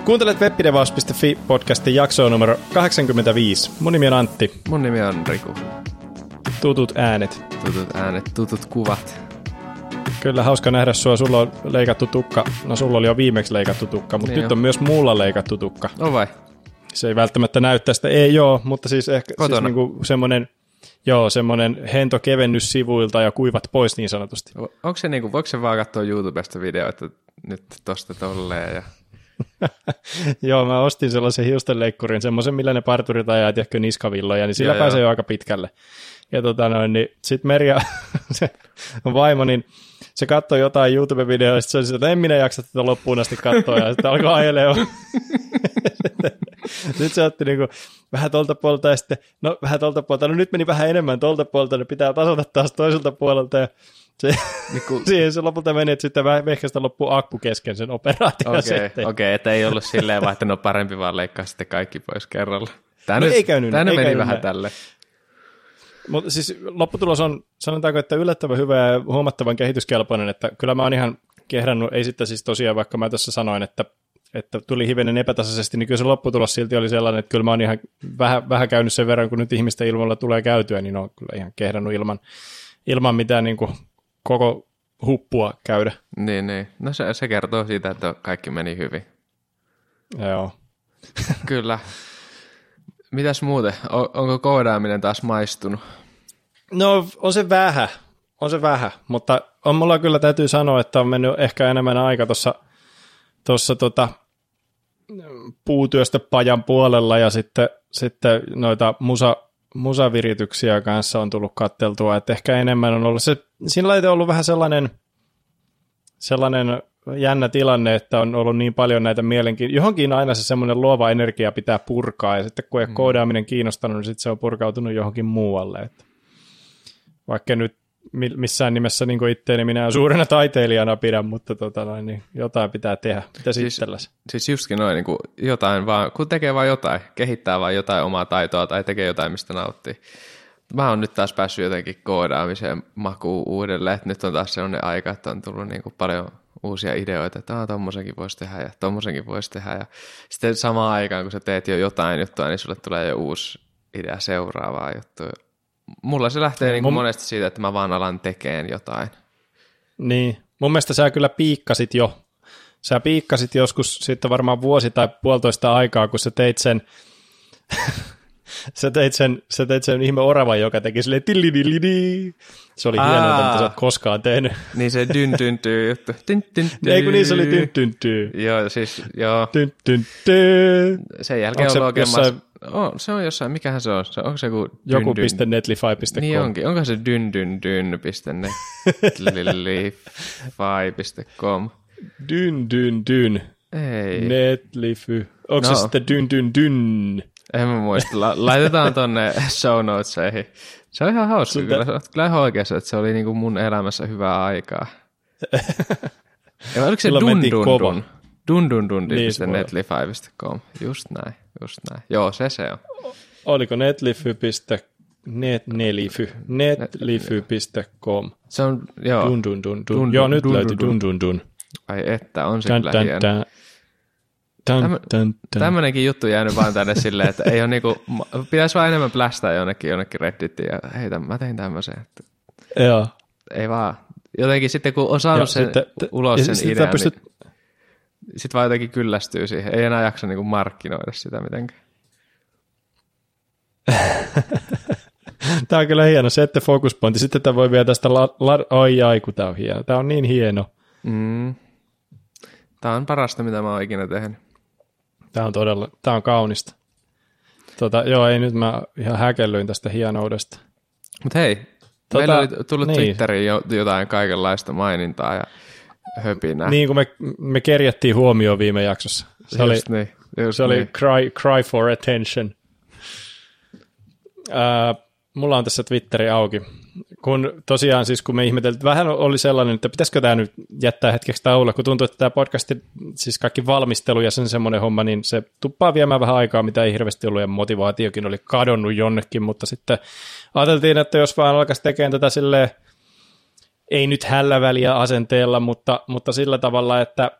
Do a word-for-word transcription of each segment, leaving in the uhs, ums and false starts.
Kuuntelet webdevaus piste fi podcastin jaksoa numero kahdeksankymmentäviisi. Mun nimi on Antti. Mun nimi on Riku. Tutut äänet. Tutut äänet, tutut kuvat. Kyllä, hauska nähdä sua. Sulla on leikattu tukka. No sulla oli jo viimeksi leikattu tukka, mutta niin nyt on. on myös mulla leikattu tukka. On vai? Se ei välttämättä näy tästä. Ei joo, mutta siis ehkä siis niinku semmoinen, joo, semmoinen hento kevennys sivuilta ja kuivat pois niin sanotusti. Onko se niinku, voiko se vaan katsoa YouTubesta videoita nyt tosta tolleen ja... Joo, mä ostin sellaisen hiustenleikkurin, semmoisen, millä ne parturit ajaa, tiedätkö, niskavilloja, niin sillä joo, pääsee joo. jo aika pitkälle. Ja tota noin, niin sit Merja, se vaimo, niin se katsoi jotain YouTube-videoa, ja sit se oli sitä, että en minä jaksa tätä loppuun asti katsoa, ja sitten alkoi ajelemaan. Sitten se otti niinku vähän tolta puolelta, ja sitten, no vähän tolta puolelta, no nyt meni vähän enemmän tolta puolelta, niin pitää tasata taas toiselta puolelta, ja se, niin kun... siihen se lopulta meni, että sitten ehkä sitä loppuu akku kesken sen operaation. Okei, okay, okay, että ei ollut silleen vaan, että no parempi vaan leikkaa sitten kaikki pois kerralla. Tämä no nyt, ei käynyt. Tämä ei meni käynyt vähän näin. tälle. Mutta siis lopputulos on, sanotaanko, että yllättävän hyvä ja huomattavan kehityskelpoinen, että kyllä mä oon ihan kehrannut, ei sitten siis tosiaan, vaikka mä tässä sanoin, että, että tuli hivenen epätasaisesti, niin kyllä se lopputulos silti oli sellainen, että kyllä mä oon ihan vähän, vähän käynyt sen verran, kun nyt ihmisten ilmalla tulee käytyä, niin on kyllä ihan kehrannut ilman, ilman mitään niin kuin koko huppua käydä. Niin, niin. No se, se kertoo siitä, että kaikki meni hyvin. Joo. Kyllä. Mitäs muuten? On, onko koodaaminen taas maistunut? No on se vähän, on se vähän, mutta on mulla kyllä täytyy sanoa, että on mennyt ehkä enemmän aika tuossa tuossa tota, puutyöstä pajan puolella ja sitten, sitten noita musa, musavirityksiä kanssa on tullut katteltua, että ehkä enemmän on ollut se, siinä on ollut vähän sellainen, sellainen jännä tilanne, että on ollut niin paljon näitä mielenkiintoisia, johonkin aina se semmoinen luova energia pitää purkaa, ja sitten kun ei mm. koodaaminen kiinnostanut, niin sitten se on purkautunut johonkin muualle. Että vaikka nyt missään nimessä niin itteeni minä suurena taiteilijana pidän, mutta tota noin, niin jotain pitää tehdä. Mitä siis, itselläsi? Siis justkin noin, niin kuin jotain vaan, kun tekee vaan jotain, kehittää vaan jotain omaa taitoa tai tekee jotain, mistä nauttii. Mä oon nyt taas päässyt jotenkin koodaamiseen makuun uudelleen, että nyt on taas sellainen aika, että on tullut niin kuin paljon uusia ideoita, että ah, tommosenkin voisi tehdä ja tommosenkin voisi tehdä. Ja sitten samaan aikaan, kun sä teet jo jotain juttua, niin sulle tulee jo uusi idea seuraavaa juttua. Mulla se lähtee niin kuin mun... monesti siitä, että mä vaan alan tekeen jotain. Niin, mun mielestä sä kyllä piikkasit jo. Sä piikkasit joskus sitten varmaan vuosi tai puolitoista aikaa, kun sä teit sen... Sä teit sen, sä teit sen ihme oravan, joka teki silleen tillidillidi. Se oli hienointa, mitä sä oot koskaan tehnyt. Niin se dyn dyn tyy juttu. Dyn dyn tyy. Ei kun niin se oli dyn dyn tyy. Joo, siis joo. Dyn dyn tyy. Sen jälkeen on oikein jossain... Oh, se on jossain, mikähän se on? Se, onko se joku... Joku piste netlify piste com. Niin onkin. Onko se dyn dyn dyn piste netlify piste com? Dyn dyn dyn. Ei. Netlify. Onko no. se sitten dyn dyn dyn? En mä muista. Laitetaan tonne show notesihin. Se on ihan hauska. Sulta... Kyllä, olet kyllä ihan oikeassa, että se oli niinku mun elämässä hyvää aikaa. Ja oliko se dun dun dun? dun dun dun piste netlify piste com. Just näin, just näin. Joo, se se on. Oliko netlify piste netlify netlify piste com. Se on, joo. Dun dun dun dun. dun joo, nyt dun, löytyi dun dun dun. Ai että, on se dun, kyllä dun, hieno. Dun. Dun, dun, dun. Tämmönenkin juttu jäänyt vaan tänne silleen, että ei ole niinku, pitäisi vaan enemmän plästää jonnekin, jonnekin Redditiin ja hei, tämän, mä tein tämmöisen. Että joo. Ei vaan. Jotenkin sitten kun on saanut sen sitten, ulos sen idean, pystyt... niin sitten vaan jotenkin kyllästyy siihen. Ei enää jaksa niinku markkinoida sitä mitenkään. Tämä on kyllä hieno, se, että focus pointti. Sitten tämä voi vielä tästä, la, la, ai ai, kun tämä on hieno. Tämä on niin hieno. Mm. Tämä on parasta, mitä mä oon ikinä tehnyt. Tämä on todella, tämä on kaunista. Tota, joo, ei nyt mä ihan häkellyin tästä hienoudesta. Mutta hei, tota, meillä oli tullut niin. Twitteriin jotain kaikenlaista mainintaa ja höpinää. Niin kuin me, me kerjättiin huomioon viime jaksossa. Se just oli, niin, just se niin. oli cry, cry for attention. Uh, mulla on tässä Twitteri auki. Kun tosiaan siis kun me ihmeteltiin, vähän oli sellainen, että pitäisikö tämä nyt jättää hetkeksi tauolla, kun tuntuu, että tämä podcasti, siis kaikki valmistelu ja sen semmoinen homma, niin se tuppaa viemään vähän aikaa, mitä ei hirveästi ollut ja motivaatiokin oli kadonnut jonnekin, mutta sitten ajateltiin, että jos vaan alkaisi tekemään tätä silleen, ei nyt hällä väliä asenteella, mutta, mutta sillä tavalla, että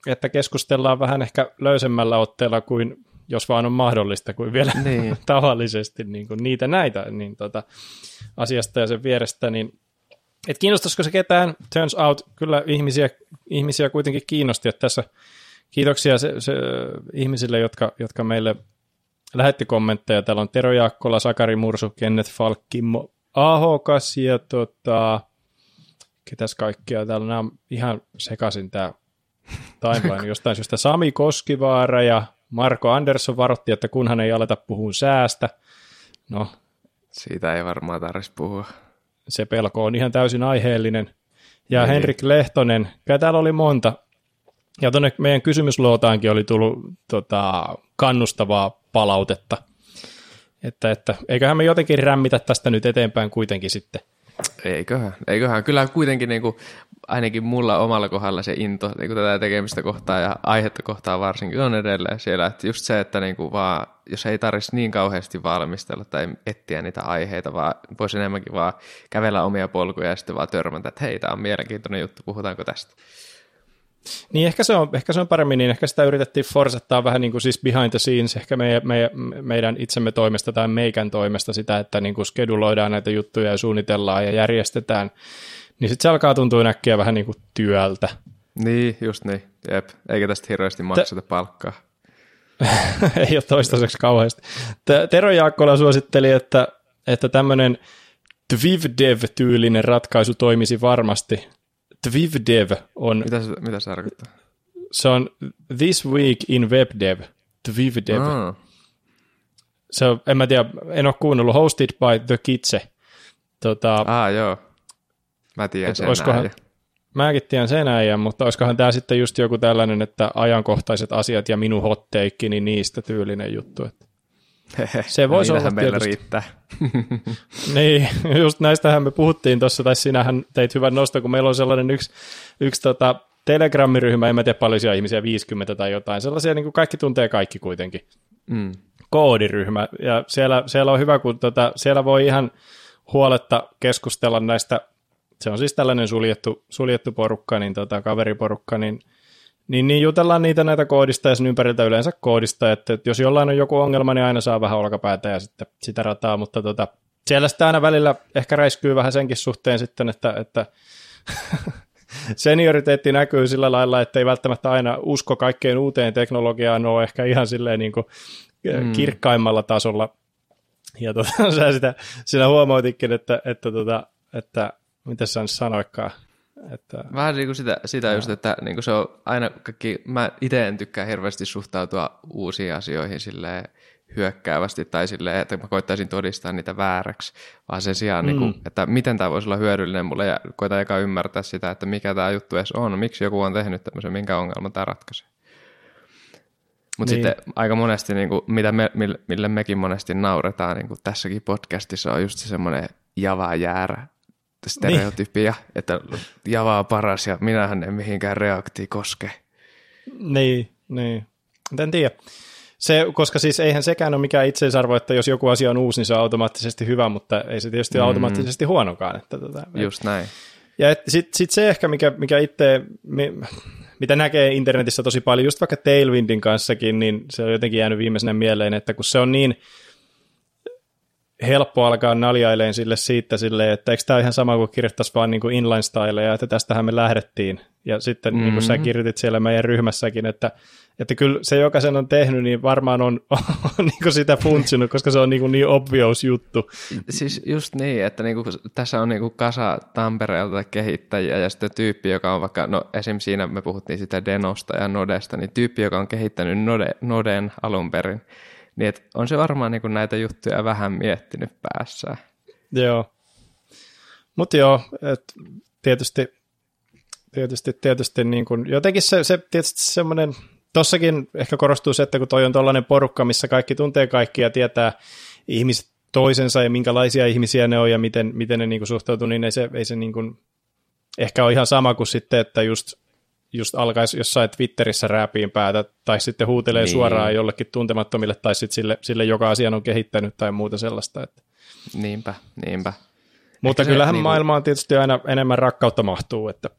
että keskustellaan vähän ehkä löysemmällä otteella kuin jos vaan on mahdollista, kuin vielä niin. tavallisesti niin kuin niitä näitä niin tota, asiasta ja sen vierestä, niin et kiinnostaisiko se ketään? Turns out, kyllä ihmisiä, ihmisiä kuitenkin kiinnosti, että tässä kiitoksia se, se, ihmisille, jotka, jotka meille lähetti kommentteja. Täällä on Tero Jaakkola, Sakari Mursu, Kenneth Falk, Kimmo Ahokas ja tota, ketäs kaikkia. Täällä nämä on ihan sekaisin tämä timeline jostain syystä. Sami Koskivaara ja Marko Andersson varoitti, että kunhan ei aleta puhua säästä. No, siitä ei varmaan tarvitsisi puhua. Se pelko on ihan täysin aiheellinen. Ja ei. Henrik Lehtonen, kyllä täällä oli monta. Ja tuonne meidän kysymyslootaankin oli tullut tota, kannustavaa palautetta. Että, että eiköhän me jotenkin rämmitä tästä nyt eteenpäin kuitenkin sitten. Eiköhän, eiköhän. Kyllä kuitenkin niin kuin, ainakin mulla omalla kohdalla se into niin kuin tätä tekemistä kohtaa ja aihetta kohtaa varsinkin on edelleen siellä. Että just se, että niin kuin vaan, jos ei tarvitsisi niin kauheasti valmistella tai etsiä niitä aiheita, vaan voisi enemmänkin vaan kävellä omia polkuja ja sitten vaan törmätä, että hei, tämä on mielenkiintoinen juttu, puhutaanko tästä. Niin ehkä se on, ehkä se on paremmin, niin ehkä sitä yritettiin forsettaa vähän niin kuin siis behind the scenes, ehkä me, me, meidän itsemme toimesta tai meikän toimesta sitä, että niin kuin skeduloidaan näitä juttuja ja suunnitellaan ja järjestetään, niin sitten se alkaa tuntua näkkiä vähän niin kuin työltä. Niin, just niin, jep, eikä tästä hirveästi makseta T- palkkaa. Ei ole toistaiseksi kauheasti. Tero Jaakkola suositteli, että, että tämmöinen TwivDev-tyylinen ratkaisu toimisi varmasti. TwivDev on... Mitä se, mitä se tarkoittaa? Se on This Week in WebDev. TwivDev. Oh. Se on, en mä tiedä, en ole kuunnellut. Hosted by The Kitse. Tota, ah, joo. Mä tiedän sen näin. Mäkin tiedän sen äijän, mutta olisikohan tämä sitten just joku tällainen, että ajankohtaiset asiat ja minun hot take, niin niistä tyylinen juttu. Että se voisi olla meillä riittää. Niin, just näistähän me puhuttiin tuossa, tai sinähän teit hyvän nosto, kun meillä on sellainen yksi, yksi tota, Telegram-ryhmä, en mä tiedä paljon ihmisiä, viisikymmentä tai jotain, sellaisia niin kuin kaikki tuntee kaikki kuitenkin. Mm. Koodiryhmä, ja siellä, siellä on hyvä, kun tota, siellä voi ihan huoletta keskustella näistä, se on siis tällainen suljettu, suljettu porukka, niin tota, kaveriporukka, niin Niin, niin jutellaan niitä näitä koodista ja sen ympäriltä yleensä koodista, että, että jos jollain on joku ongelma, niin aina saa vähän olkapäätä ja sitten sitä rataa, mutta tota, siellä sitten aina välillä ehkä räiskyy vähän senkin suhteen sitten, että, että senioriteetti näkyy sillä lailla, että ei välttämättä aina usko kaikkeen uuteen teknologiaan ole ehkä ihan silleen niin kuin mm. kirkkaimmalla tasolla. Ja tota, sä sitä, sinä huomauititkin, että, että, että, että mitä sä nyt sanoikaan. Että, vähän niin kuin sitä, sitä just, että niin kuin se on aina kaikki, mä itse en tykkää hirveästi suhtautua uusiin asioihin silleen hyökkäävästi tai silleen, että mä koittaisin todistaa niitä vääräksi, vaan sen sijaan, mm. niin kuin, että miten tämä voisi olla hyödyllinen mulle ja koitan eka ymmärtää sitä, että mikä tämä juttu edes on, miksi joku on tehnyt tämmöisen, minkä ongelman tämä ratkaisee. Mutta niin. Sitten aika monesti, niin kuin, mitä me, mille, mille mekin monesti nauretaan niin kuin tässäkin podcastissa on just se semmoinen Java-jäärä stereotypia, niin. Että Java on paras ja minähän en mihinkään reaktiin koske. Niin, niin. En tiedä. Se, koska siis eihän sekään ole mikään itseisarvo, että jos joku asia on uusi, niin se on automaattisesti hyvä, mutta ei se tietysti mm. automaattisesti huonokaan. Että tota, just näin. Ja sitten sit se ehkä, mikä, mikä itse, mitä näkee internetissä tosi paljon, just vaikka Tailwindin kanssakin, niin se on jotenkin jäänyt viimeisenä mieleen, että kun se on niin helppo alkaa naljailemaan sille siitä silleen, että eikö tämä ihan sama kuin kirjoittaisi vaan niin kuin inline-styleja, että tästähän me lähdettiin. Ja sitten mm-hmm. niin kuin sä kirjoitit siellä meidän ryhmässäkin, että, että kyllä se, joka sen on tehnyt, niin varmaan on, on niin kuin sitä funtsinut, koska se on niin, kuin niin obvious juttu. Siis just niin, että niin kuin, tässä on niin kuin kasa Tampereelta kehittäjiä ja sitten tyyppi, joka on vaikka, no esim. Siinä me puhuttiin sitä Denosta ja Nodesta, niin tyyppi, joka on kehittänyt Node, Noden alun perin, niin et on se varmaan niin kuin näitä juttuja vähän miettinyt päässään. Joo. Mutta joo, et tietysti, tietysti, tietysti niin kuin, jotenkin se, se tietysti semmoinen, tossakin ehkä korostuu se, että kun toi on tollainen porukka, missä kaikki tuntee kaikki ja tietää ihmiset toisensa ja minkälaisia ihmisiä ne on ja miten, miten ne niin kuin suhtautuu, niin ei se, ei se niin kuin, ehkä ole ihan sama kuin sitten, että just just alkaisi jossain Twitterissä rääpiin päätä, tai sitten huutelee niin. suoraan jollekin tuntemattomille, tai sitten sille, sille joka asian on kehittänyt, tai muuta sellaista. Että. Niinpä, niinpä. Mutta ehkä kyllähän se, maailmaan niin... tietysti aina enemmän rakkautta mahtuu. Että.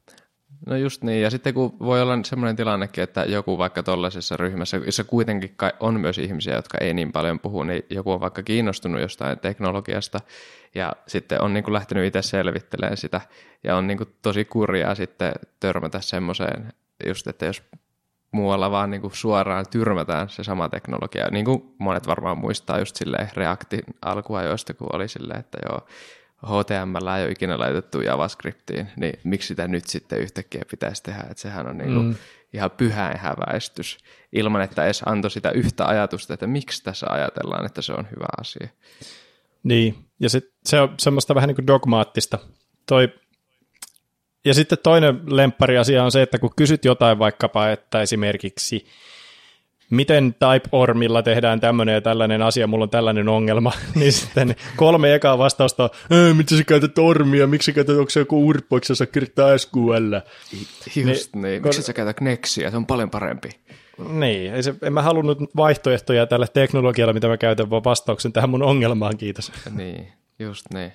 No just niin, ja sitten kun voi olla semmoinen tilannekin, että joku vaikka tollaisessa ryhmässä, jossa kuitenkin on myös ihmisiä, jotka ei niin paljon puhu, niin joku on vaikka kiinnostunut jostain teknologiasta, ja sitten on niin kuin lähtenyt itse selvittelemään sitä, ja on niin kuin tosi kurjaa sitten törmätä semmoiseen, just että jos muualla vaan niin kuin suoraan tyrmätään se sama teknologia, niin kuin monet varmaan muistaa just silleen Reactin alkuajoista, kun oli silleen, että joo, H T M L ei ole ikinä laitettu JavaScriptiin, niin miksi sitä nyt sitten yhtäkkiä pitäisi tehdä, että sehän on niin kuin mm. ihan pyhäinhäväistys, ilman että edes antoi sitä yhtä ajatusta, että miksi tässä ajatellaan, että se on hyvä asia. Niin, ja sit se on semmoista vähän niin kuin dogmaattista. Toi. Ja sitten toinen lemppariasia on se, että kun kysyt jotain vaikkapa, että esimerkiksi miten Typeormilla tehdään tämmöinen ja tällainen asia, mulla on tällainen ongelma, niin sitten kolme ekaa vastausta on, miten sä käytät ormia, miksi sä käytät, onko se joku urppo, eikö sä saa kirjoittaa S Q L? Just niin, niin. Miksi sä käytät Nexia, se on paljon parempi. Niin, ei se, en mä halunnut vaihtoehtoja tälle teknologialle, mitä mä käytän, vaan vastauksen tähän mun ongelmaan, kiitos. Niin, just niin.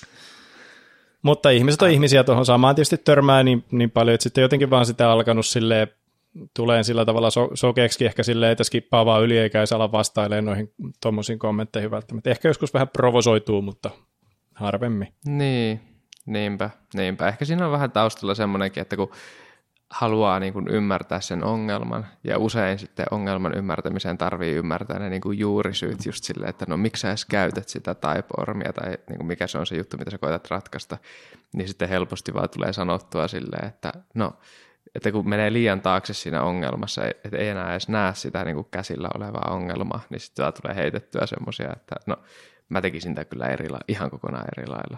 Mutta ihmiset on ah. ihmisiä, tuohon samaan tietysti törmää niin, niin paljon, että sitten jotenkin vaan sitä alkanut silleen, tulee sillä tavalla so, sokeeksi ehkä silleen, että skippaa vaan yli eikä edes ala vastailemaan noihin tuommoisiin kommentteihin välttämättä. Ehkä joskus vähän provosoituu, mutta harvemmin. Niin, niinpä, niinpä. Ehkä siinä on vähän taustalla semmoinenkin, että kun haluaa niin kuin ymmärtää sen ongelman, ja usein sitten ongelman ymmärtämiseen tarvii ymmärtää ne niin kuin juurisyyt just silleen, että no miksi sä edes käytät sitä Typeormia, tai niin kuin mikä se on se juttu, mitä sä koetat ratkaista, niin sitten helposti vaan tulee sanottua silleen, että no, että kun menee liian taakse siinä ongelmassa, että ei enää edes näe sitä niin kuin käsillä olevaa ongelmaa, niin sitten vaan tulee heitettyä semmoisia, että no mä tekisin sitä kyllä eri lailla, ihan kokonaan eri lailla.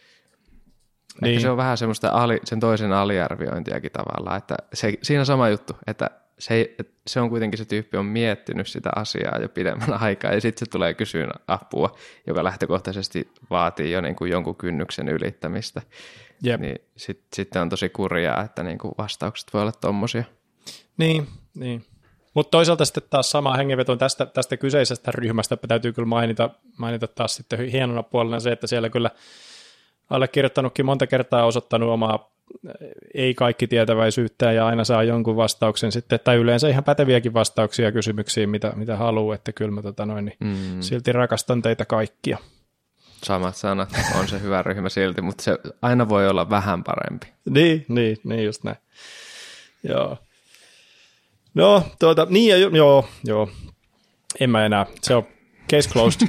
Niin. Ehkä se on vähän semmoista ali, sen toisen aliarviointiakin tavallaan, että se, siinä on sama juttu, että se, se on kuitenkin se tyyppi on miettinyt sitä asiaa jo pidemmän aikaa ja sitten se tulee kysyä apua, joka lähtökohtaisesti vaatii jo niin kuin jonkun kynnyksen ylittämistä. Yep. Niin sitten sit on tosi kurjaa, että niin kuin vastaukset voi olla tommosia. Niin, niin. Mutta toisaalta sitten taas sama hengenveto tästä, tästä kyseisestä ryhmästä täytyy kyllä mainita, mainita taas sitten hienona puolena se, että siellä kyllä allekirjoittanutkin monta kertaa osoittanut omaa ei kaikki tietäväisyyttä ja aina saa jonkun vastauksen sitten, tai yleensä ihan päteviäkin vastauksia kysymyksiin, mitä, mitä haluaa, että kyllä mä tota noin, niin mm. silti rakastan teitä kaikkia. Samat sanat, on se hyvä ryhmä silti, mutta se aina voi olla vähän parempi. Niin, niin, niin just näin. Joo. No, tuota, niin ja jo, joo, joo, en mä enää, se on case closed.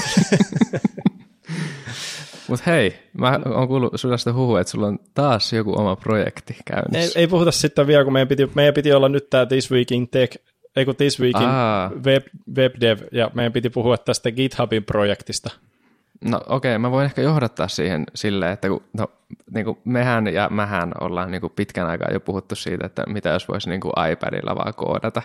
Mutta hei, mä oon kuullut sudasta huhua, että sulla on taas joku oma projekti käynnissä. Ei, ei puhuta sitten vielä, kun meidän piti, meidän piti olla nyt tämä This Week in Tech, ei kun This Week in web, WebDev, ja meidän piti puhua tästä GitHubin projektista. No okei, okay, mä voin ehkä johdattaa siihen silleen, että kun, no, niin kuin mehän ja mähän ollaan niin kuin pitkän aikaa jo puhuttu siitä, että mitä jos voisi niin kuin iPadilla vaan koodata.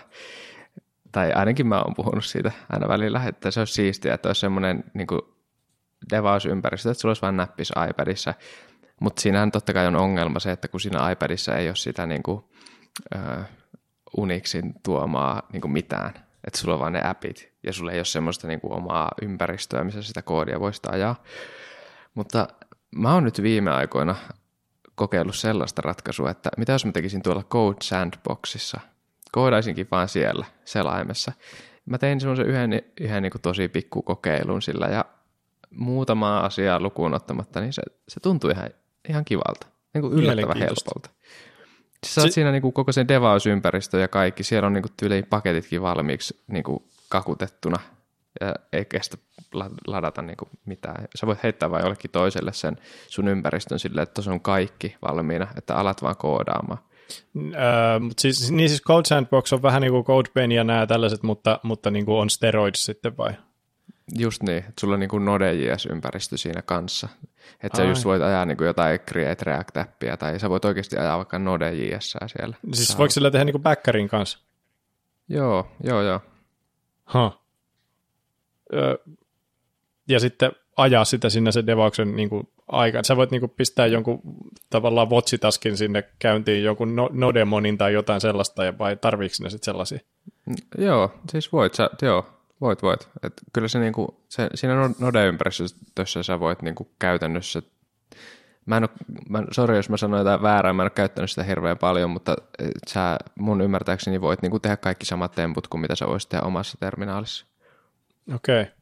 Tai ainakin mä oon puhunut siitä aina välillä, että se olisi siistiä, että olisi semmoinen niin kuin devaus-ympäristö, että sulla olisi vain näppis iPadissa, mutta siinähän totta kai on ongelma se, että kun siinä iPadissa ei ole sitä niin kuin, uh, Unixin tuomaa niin kuin mitään, että sulla on vaan ne appit ja sulla ei ole semmoista niin kuin omaa ympäristöä, missä sitä koodia voisi ajaa. Mutta mä oon nyt viime aikoina kokeillut sellaista ratkaisua, että mitä jos mä tekisin tuolla Code Sandboxissa, koodaisinkin vaan siellä selaimessa. Mä tein semmoisen yhden, yhden niin kuin tosi pikku kokeilun sillä ja muutamaa asiaa lukuun ottamatta, niin se, se tuntui ihan, ihan kivalta, niin kuin yllättävän helpolta. Sä oot si- siinä niin kuin koko sen devausympäristö ja kaikki, siellä on niin kuin tyyliin paketitkin valmiiksi niin kuin kakutettuna, ja ei kestä ladata niin kuin mitään. Sä voit heittää vain jollekin toiselle sen sun ympäristön silleen, että tuossa on kaikki valmiina, että alat vaan koodaamaan. Öö, mutta siis, niin siis Code Sandbox on vähän niin kuin CodePen ja nämä tällaiset, mutta, mutta niin kuin on steroids sitten vai? Just niin, että sulla on niin kuin Node.js-ympäristö siinä kanssa. Että sä just voit ajaa niin kuin jotain Create React-appia, tai sä voit oikeasti ajaa vaikka Node.js siellä. Siis sä voiko sillä tehdä niin kuin backerin kanssa? Joo, joo, joo. Huh. Öö, ja sitten ajaa sitä sinne se devauksen niin kuin aikaan. Sä voit niin kuin pistää jonkun tavallaan votsitaskin sinne käyntiin, jonkun Nodemonin tai jotain sellaista, vai tarviiko ne sitten sellaisia? Joo, siis voit sä, joo. Voit, voit. Et kyllä se, niinku, se siinä Node-ympäristössä sä voit niinku käytännössä Mä en ole, mä, sorry jos mä sanoin jotain väärää, mä en ole käyttänyt sitä hirveän paljon, mutta sä mun ymmärtääkseni voit niin kuin tehdä kaikki samat temput kuin mitä sä voisit tehdä omassa terminaalissa. Okei. Okay.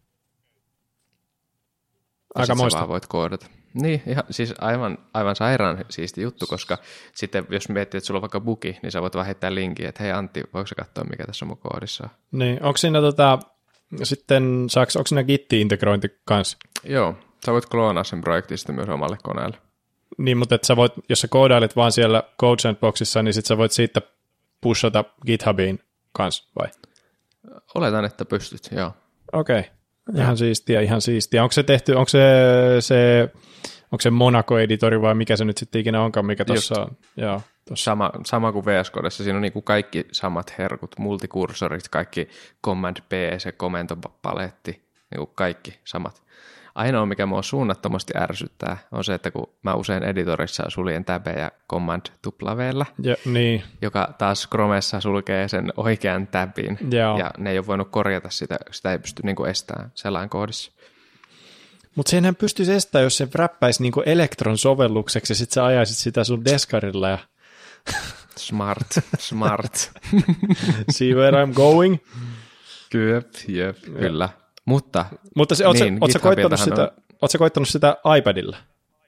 Aika moista. Sä vaan voit koodata. Niin, ihan, siis aivan, aivan sairaan siisti juttu, koska sitten jos miettii, että sulla on vaikka bugi, niin sä voit vaan heittää linkin, että hei Antti, voiko sä katsoa, mikä tässä on mun koodissa? Niin, onko siinä tota, sitten, saaks, onko siinä Git-integrointi kanssa? Joo, sä voit kloonaa sen projektin sitten myös omalle koneelle. Niin, mutta että sä voit, jos sä koodailet vaan siellä Code Sandboxissa, niin sit sä voit siitä pushata GitHubiin kanssa, vai? Oletan, että pystyt, joo. Okei, okay. Ihan siistiä, ihan siistiä. Onko se tehty, onko se, se, onko se Monaco-editori vai mikä se nyt sitten ikinä onkaan, mikä tuossa on? Joo, tossa. Sama, sama kuin V S Codessa, siinä on niin kuin kaikki samat herkut, multikursorit, kaikki Command P, se komentopaletti, niin kuin kaikki samat. Ainoa, mikä mua suunnattomasti ärsyttää, on se, että kun mä usein editorissa suljen täbejä Command tuplaveellä, ja, niin. joka taas Chromessa sulkee sen oikean tabin, Joo. ja ne ei ole voinut korjata sitä, sitä ei pysty niin kuin estämään sellainen koodissa. Mutta senhän pystyisi estämään, jos se räppäisi niin kuin Electron-sovellukseksi, ja sitten sä ajaisit sitä sun deskarilla. Ja... Smart, smart. See where I'm going? Jep, jep, kyllä. Mutta, Mutta se, oot, niin, sä, koittanut sitä, on... oot sä koittanut sitä iPadilla?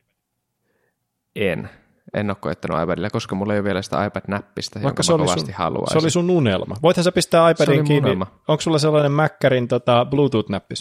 En. En ole koittanut iPadilla, koska mulla ei ole vielä sitä iPad-näppistä, Vaikka jonka mä kovasti sun, haluaisin. Se oli sun unelma. Voithan sä pistää iPadin kiinni. Onko sulla sellainen Maccarin tota, Bluetooth-näppis?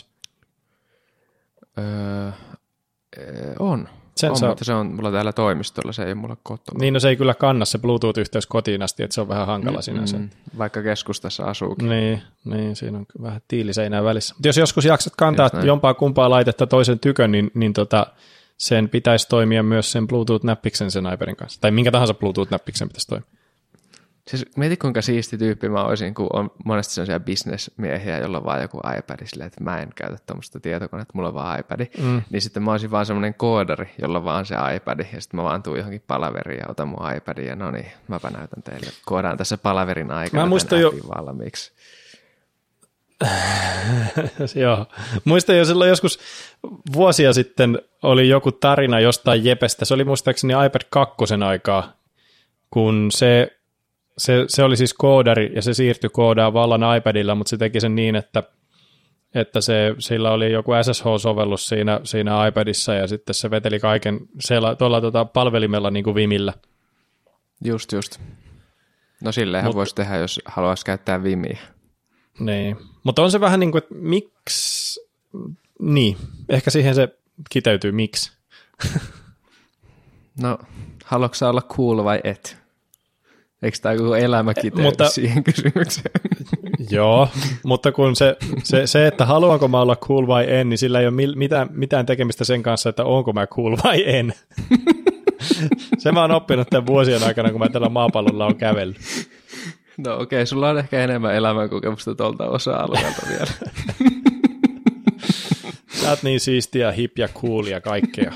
Öö, on. Sen on, saa... mutta se on mulla täällä toimistolla, se ei mulla kotona. Niin, no se ei kyllä kanna se Bluetooth-yhteys kotiin asti, että se on vähän hankala mm, sinänsä. Mm, vaikka keskustassa asuukin. Niin, niin, siinä on vähän tiiliseinää välissä. Mutta jos joskus jaksat kantaa jompaa kumpaa laitetta toisen tykön, niin, niin tota, sen pitäisi toimia myös sen Bluetooth-näppiksen sen iPadin kanssa. Tai minkä tahansa Bluetooth-näppiksen pitäisi toimia. Siis mieti kuinka siisti tyyppi mä olisin, kun on monesti sellaisia bisnesmiehiä, jolla on vaan joku iPad, silleen, että mä en käytä tuommoista tietokonetta, mulla on vaan iPad. Mm. Niin sitten mä olisin vaan semmoinen koodari, jolla on vaan se iPad, ja sitten mä vaan tuun johonkin palaveriin ja otan mun iPadin, ja no niin, mäpä näytän teille. Koodaan tässä palaverin aikana mä muistan jo... valmiiksi. Joo. Muistan jo silloin joskus vuosia sitten oli joku tarina jostain Jepestä, se oli muistaakseni iPad kaksi aikaa, kun se Se, se oli siis koodari, ja se siirtyi koodaan vallan iPadilla, mutta se teki sen niin, että, että se, sillä oli joku S S H-sovellus siinä, siinä iPadissa, ja sitten se veteli kaiken siellä, tuolla tuota palvelimella niin kuin Vimillä. Just, just. No silleenhän voisi tehdä, jos haluaisi käyttää Vimiä. Niin, mutta on se vähän niin kuin, että miksi, niin, ehkä siihen se kiteytyy, miksi. No, haluatko sä olla cool vai et? Eikö tämä koko elämä kiteydy mutta, siihen kysymykseen? Joo, mutta kun se, se, se, että haluanko mä olla cool vai en, niin sillä ei ole mitään, mitään tekemistä sen kanssa, että onko mä cool vai en. Se mä oon oppinut tämän vuosien aikana, kun mä tällä maapallolla on kävellyt. No okei, okay, sulla on ehkä enemmän elämänkokemusta tuolta osa-alueelta vielä. Sä oot niin siistiä, hip ja cool ja kaikkea.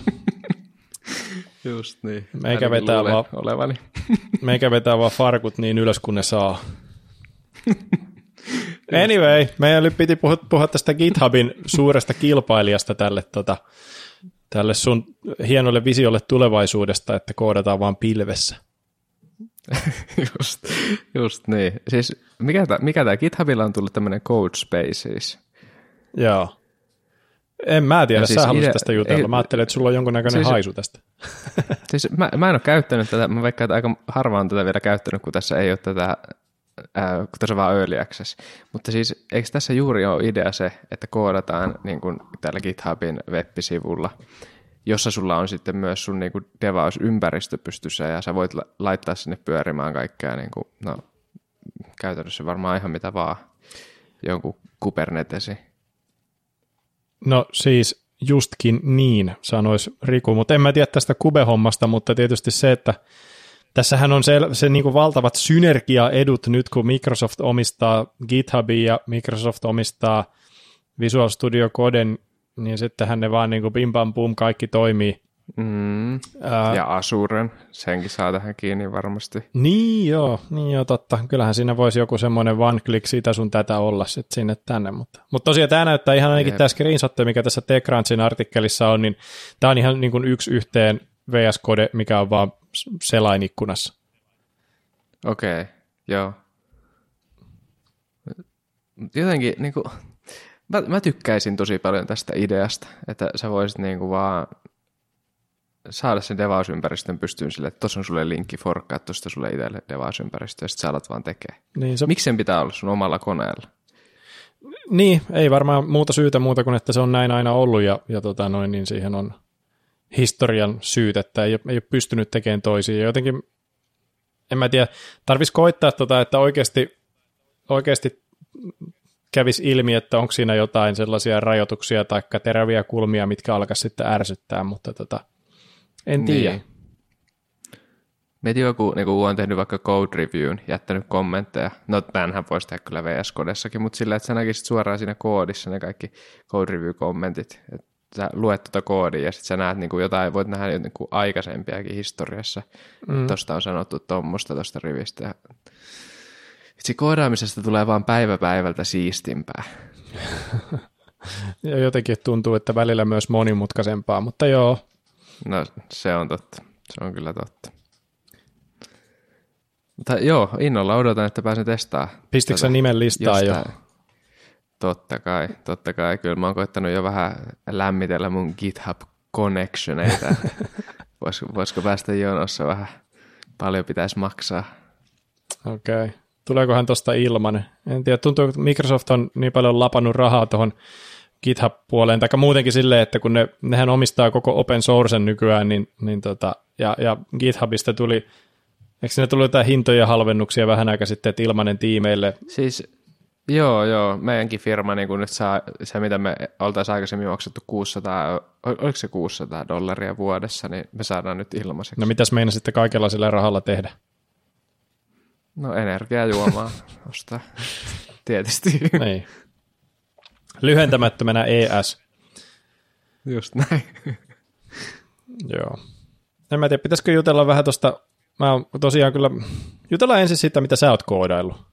Just niin. Meikä vetää, vaan, olevani. meikä vetää vaan farkut niin ylös kuin ne saa. Anyway, meidän piti puhua, puhua tästä GitHubin suuresta kilpailijasta tälle, tota, tälle sun hienolle visiolle tulevaisuudesta, että koodataan vaan pilvessä. just, just niin. Siis mikä tämä mikä GitHubilla on tullut tämmöinen Code Spaces? Joo. En mä tiedä, no siis sä haluaisit idea, tästä jutella. Ei, mä ajattelin, että sulla on jonkunnäköinen siis, haisu tästä. Siis mä, mä en ole käyttänyt tätä, mä veikkaan, että aika harva on tätä vielä käyttänyt, kun tässä ei ole tätä, ää, kun tässä on vaan early access. Mutta siis eikö tässä juuri ole idea se, että koodataan niin kuin täällä GitHubin web-sivulla, jossa sulla on sitten myös sun niin kuin devaus-ympäristö pystyssä ja sä voit la- laittaa sinne pyörimään kaikkea, niin kuin, no käytännössä varmaan ihan mitä vaan, jonkun Kubernetesi. No siis justkin niin, sanoisi Riku, mutta en mä tiedä tästä Kube-hommasta, mutta tietysti se, että tässähän on se, se niin kuin valtavat synergiaedut nyt, kun Microsoft omistaa GitHubin ja Microsoft omistaa Visual Studio Coden, niin sittenhän ne vaan niin kuin bim bam bum kaikki toimii. Mm. Ää, ja Azuren, senkin saa tähän kiinni varmasti. Niin joo, niin joo, totta. Kyllähän siinä voisi joku semmoinen one click sitä sun tätä olla sitten sinne tänne. Mutta, mutta tosiaan tämä näyttää ihan ainakin tämä screenshot, mikä tässä TechCrunchin artikkelissa on, niin tämä on ihan niin kuin yksi yhteen V S Code, mikä on vaan selainikkunassa. Okei, okay, joo. Jotenkin, niin kuin, mä, mä tykkäisin tosi paljon tästä ideasta, että sä voisit niin kuin vaan saada sen devausympäristön pystyyn sille, että tuossa on sulle linkki, forkkaa tuosta sulle itselle devausympäristö, ja sitten sä alat vaan tekee. Niin se... Miksi sen pitää olla sun omalla koneella? Niin, ei varmaan muuta syytä muuta kuin, että se on näin aina ollut, ja, ja tota noin, niin siihen on historian syyt, että ei, ei ole pystynyt tekemään toisiin, ja jotenkin, en mä tiedä, tarvitsisi koittaa, tota, että oikeasti, oikeasti kävisi ilmi, että onko siinä jotain sellaisia rajoituksia tai teräviä kulmia, mitkä alkaisi sitten ärsyttää, mutta tota, en tiedä. Niin. Mietin joku, niin kun on tehnyt vaikka code reviewn, jättänyt kommentteja, no tämänhän voisi tehdä kyllä V S Codessakin, mutta sillä, että sä näkisit suoraan siinä koodissa ne kaikki code review-kommentit, että sä luet tuota koodia ja sitten sä näet niin kuin jotain, voit nähdä niin kuin aikaisempiakin historiassa, mm. tuosta on sanottu tuommoista tuosta rivistä. Ja itse koodaamisesta tulee vaan päivä päivältä siistimpää. Ja jotenkin tuntuu, että välillä myös monimutkaisempaa, mutta joo. No se on totta, se on kyllä totta. Mutta joo, innolla odotan, että pääsen testaamaan. Pistikö sä nimen listaa jo? Totta kai, totta kai. Kyllä mä oon koittanut jo vähän lämmitellä mun GitHub connectioneita. Voisiko, voisiko päästä jonossa vähän? Paljon pitäisi maksaa. Okei. Okay. Tuleekohan tuosta ilman? En tiedä, tuntuu, että Microsoft on niin paljon lapannut rahaa tuohon GitHub-puoleen, tai muutenkin silleen, että kun ne, nehän omistaa koko open sourcen nykyään, niin, niin tota, ja, ja GitHubista tuli, eikö sinne tullut jotain hintoja halvennuksia vähän aika sitten, että ilmanen tiimeille? Siis, joo, joo, meidänkin firma niin kun nyt saa se, mitä me oltaisiin aikaisemmin maksettu kuusisataa, oliko se kuusisataa dollaria vuodessa, niin me saadaan nyt ilmaiseksi. No mitäs meina sitten kaikella sillä rahalla tehdä? No energiajuomaa ostaa, tietysti. Niin. Lyhentämättömänä E S. Just näin. Joo. En mä tiedä, pitäisikö jutella vähän tuosta, mä oon tosiaan kyllä, jutellaan ensin siitä, mitä sä oot koodaillut.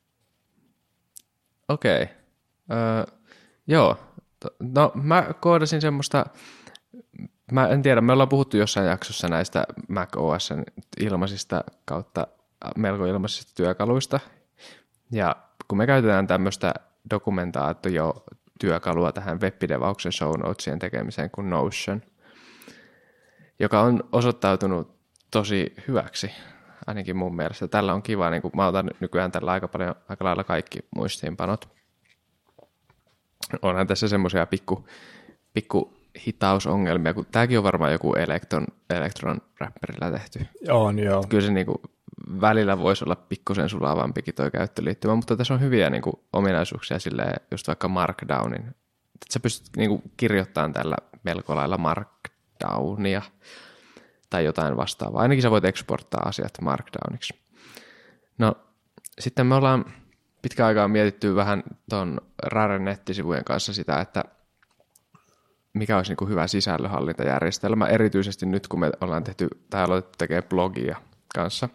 Okei. Okay. Öö, joo. No mä koodasin semmoista, mä en tiedä, me ollaan puhuttu jossain jaksossa näistä Mac O S:n ilmaisista kautta melko ilmaisista työkaluista. Ja kun me käytetään tämmöistä dokumentaatio-työkalua tähän web-devauksen show notesien tekemiseen kuin Notion, joka on osoittautunut tosi hyväksi, ainakin mun mielestä. Tällä on kiva, niin kun mä otan nykyään tällä aika paljon, aika lailla kaikki muistiinpanot. Onhan tässä semmoisia pikku, pikku hitausongelmia, kun tämäkin on varmaan joku elektron, elektron räppärillä tehty. On, joo. Kyllä se niinku välillä voisi olla pikkusen sulavampikin toi käyttöliittymä, mutta tässä on hyviä niinku ominaisuuksia silleen, just vaikka Markdownin. Että sä pystyt niinku kirjoittamaan tällä melko lailla Markdownia tai jotain vastaavaa. Ainakin sä voit exporttaa asiat Markdowniksi. No, sitten me ollaan pitkän aikaa mietitty vähän ton Raren nettisivujen kanssa sitä, että mikä olisi niinku hyvä sisällönhallintajärjestelmä, erityisesti nyt kun me ollaan tehty tai aloitettu tekemään blogia kanssa.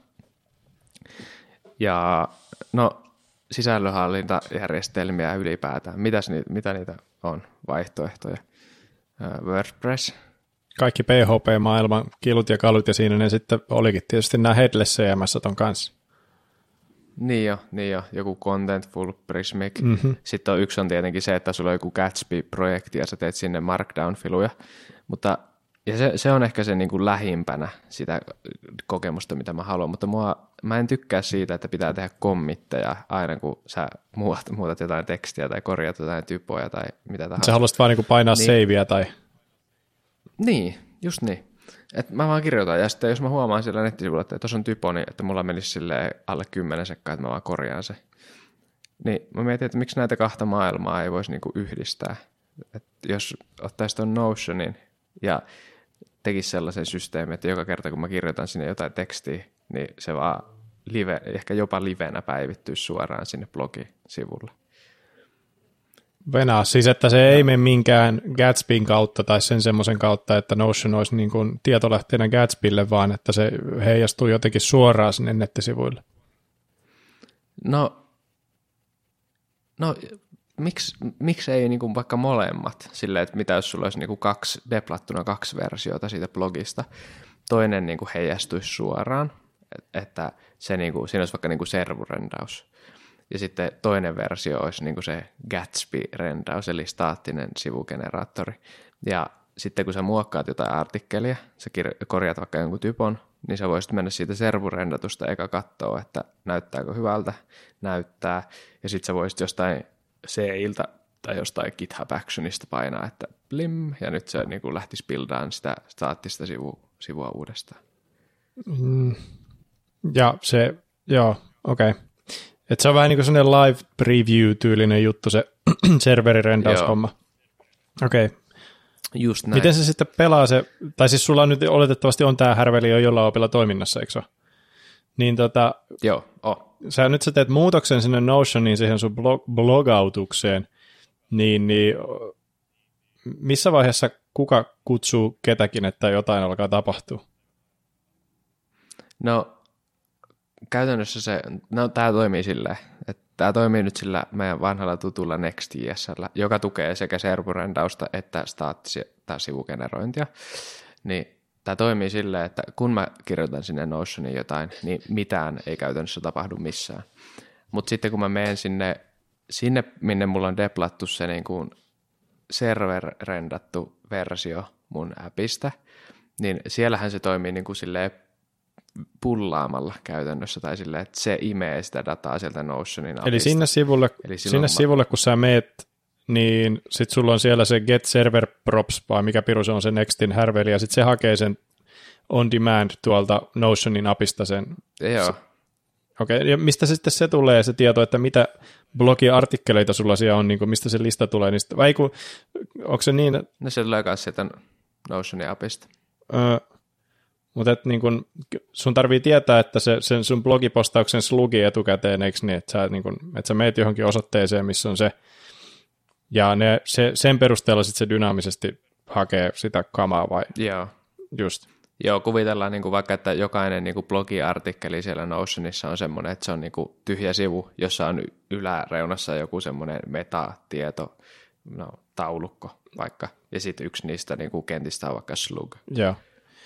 Ja no, sisällönhallintajärjestelmiä ylipäätään, Mitäs ni, mitä niitä on, vaihtoehtoja? WordPress. Kaikki P H P-maailman kilut ja kalut, ja siinä ne sitten olikin tietysti nämä headless C M S on kanssa. Niin jo, niin jo, joku Contentful, Prismic. Mm-hmm. Sitten on, yksi on tietenkin se, että sulla on joku Gatsby-projekti ja sä teet sinne Markdown-filuja, mutta ja se, se on ehkä se niin kuin lähimpänä sitä kokemusta, mitä mä haluan, mutta mua, mä en tykkää siitä, että pitää tehdä kommitteja aina, kun sä muutat, muutat jotain tekstiä tai korjaat jotain typoja tai mitä tahansa. Sä haluaisit vaan niin kuin painaa niin, savea tai... Niin, just niin. Et mä vaan kirjoitan, ja sitten jos mä huomaan siellä nettisivuilla, että tuossa on typo, niin että mulla menisi silleen alle kymmenen sekkaa, että mä vaan korjaan se. Niin mä mietin, että miksi näitä kahta maailmaa ei voisi niinku yhdistää. Et jos ottaisi ton Notionin ja tekisi sellaisen systeemin, että joka kerta kun mä kirjoitan sinne jotain tekstiä, niin se vaan live, ehkä jopa livenä päivittyisi suoraan sinne blogisivulle. Venää, siis että se ei mene minkään Gatsbyn kautta tai sen semmoisen kautta, että Notion olisi niin kuin tietolähteenä Gatsbylle, vaan että se heijastuu jotenkin suoraan sinne nettisivuille. No, no miksi, miksi ei niin kuin vaikka molemmat, silleen, että mitä jos sulla olisi niin kuin kaksi, deplattuna kaksi versiota siitä blogista, toinen niin kuin heijastuisi suoraan, että se niin kuin, siinä olisi vaikka niin kuin servurendaus, ja sitten toinen versio olisi niin kuin se Gatsby-rendaus, eli staattinen sivugeneraattori, ja sitten kun sä muokkaat jotain artikkelia, sä korjaat vaikka jonkun typon, niin sä voisit mennä siitä servurendatusta eka katsoa, että näyttääkö hyvältä, näyttää, ja sitten sä voisit jostain C-iltä tai jostain GitHub Actionista painaa, että blim, ja nyt se niin kuin lähtisi buildaan sitä staattista sivu, sivua uudestaan. Mm, ja se, joo, okei. Okay. Että se on vähän niin kuin sellainen live preview-tyylinen juttu, se serverirendaushomma. Okei. Okay. Just näin. Miten se sitten pelaa se, tai siis sulla on nyt oletettavasti on tämä härveli jo jollain opilla toiminnassa, eikö se ole? Niin tota, joo, oh. sä nyt sä teet muutoksen sinne Notioniin siihen sun blog, blogautukseen, niin, niin missä vaiheessa kuka kutsuu ketäkin, että jotain alkaa tapahtua? No käytännössä se, no tää toimii silleen, että tämä toimii nyt sillä meidän vanhalla tutulla Next.js:llä, joka tukee sekä servurendausta että staattista sivugenerointia. Niin tämä toimii silleen, että kun mä kirjoitan sinne Notioniin jotain, niin mitään ei käytännössä tapahdu missään. Mutta sitten kun mä menen sinne, sinne minne mulla on deplattu se niin kuin server-rendattu versio mun appista, niin siellähän se toimii niin kuin silleen pullaamalla käytännössä, tai silleen, että se imee sitä dataa sieltä Notionin appista. Eli sinne sivulle, Eli sinne ma- sivulle kun sä meet, niin sit sulla on siellä se get server props, vai mikä piru se on se Nextin härveli, ja sit se hakee sen on demand tuolta Notionin appista sen. Joo. Okei, okay. Ja mistä se sitten se tulee, se tieto, että mitä blogiartikkeleita sulla siellä on, niin kuin mistä se lista tulee, niin sit, vai kun, onko se niin? No se tulee myös sieltä Notionin appista. Öö, Mutta et niin kun, sun tarvii tietää, että se, sen sun blogipostauksen slugi etukäteen, eikö niin, että sä, niin kun, että sä meet johonkin osoitteeseen, missä on se, ja ne, se, sen perusteella sit se dynaamisesti hakee sitä kamaa vai? Joo. Just. Joo, kuvitellaan niin kuin vaikka, että jokainen niin kuin blogiartikkeli siellä Notionissa on semmoinen, että se on niin kuin tyhjä sivu, jossa on yläreunassa joku semmoinen metatieto, no, taulukko vaikka, ja sitten yksi niistä niin kuin kentistä on vaikka slug. Joo.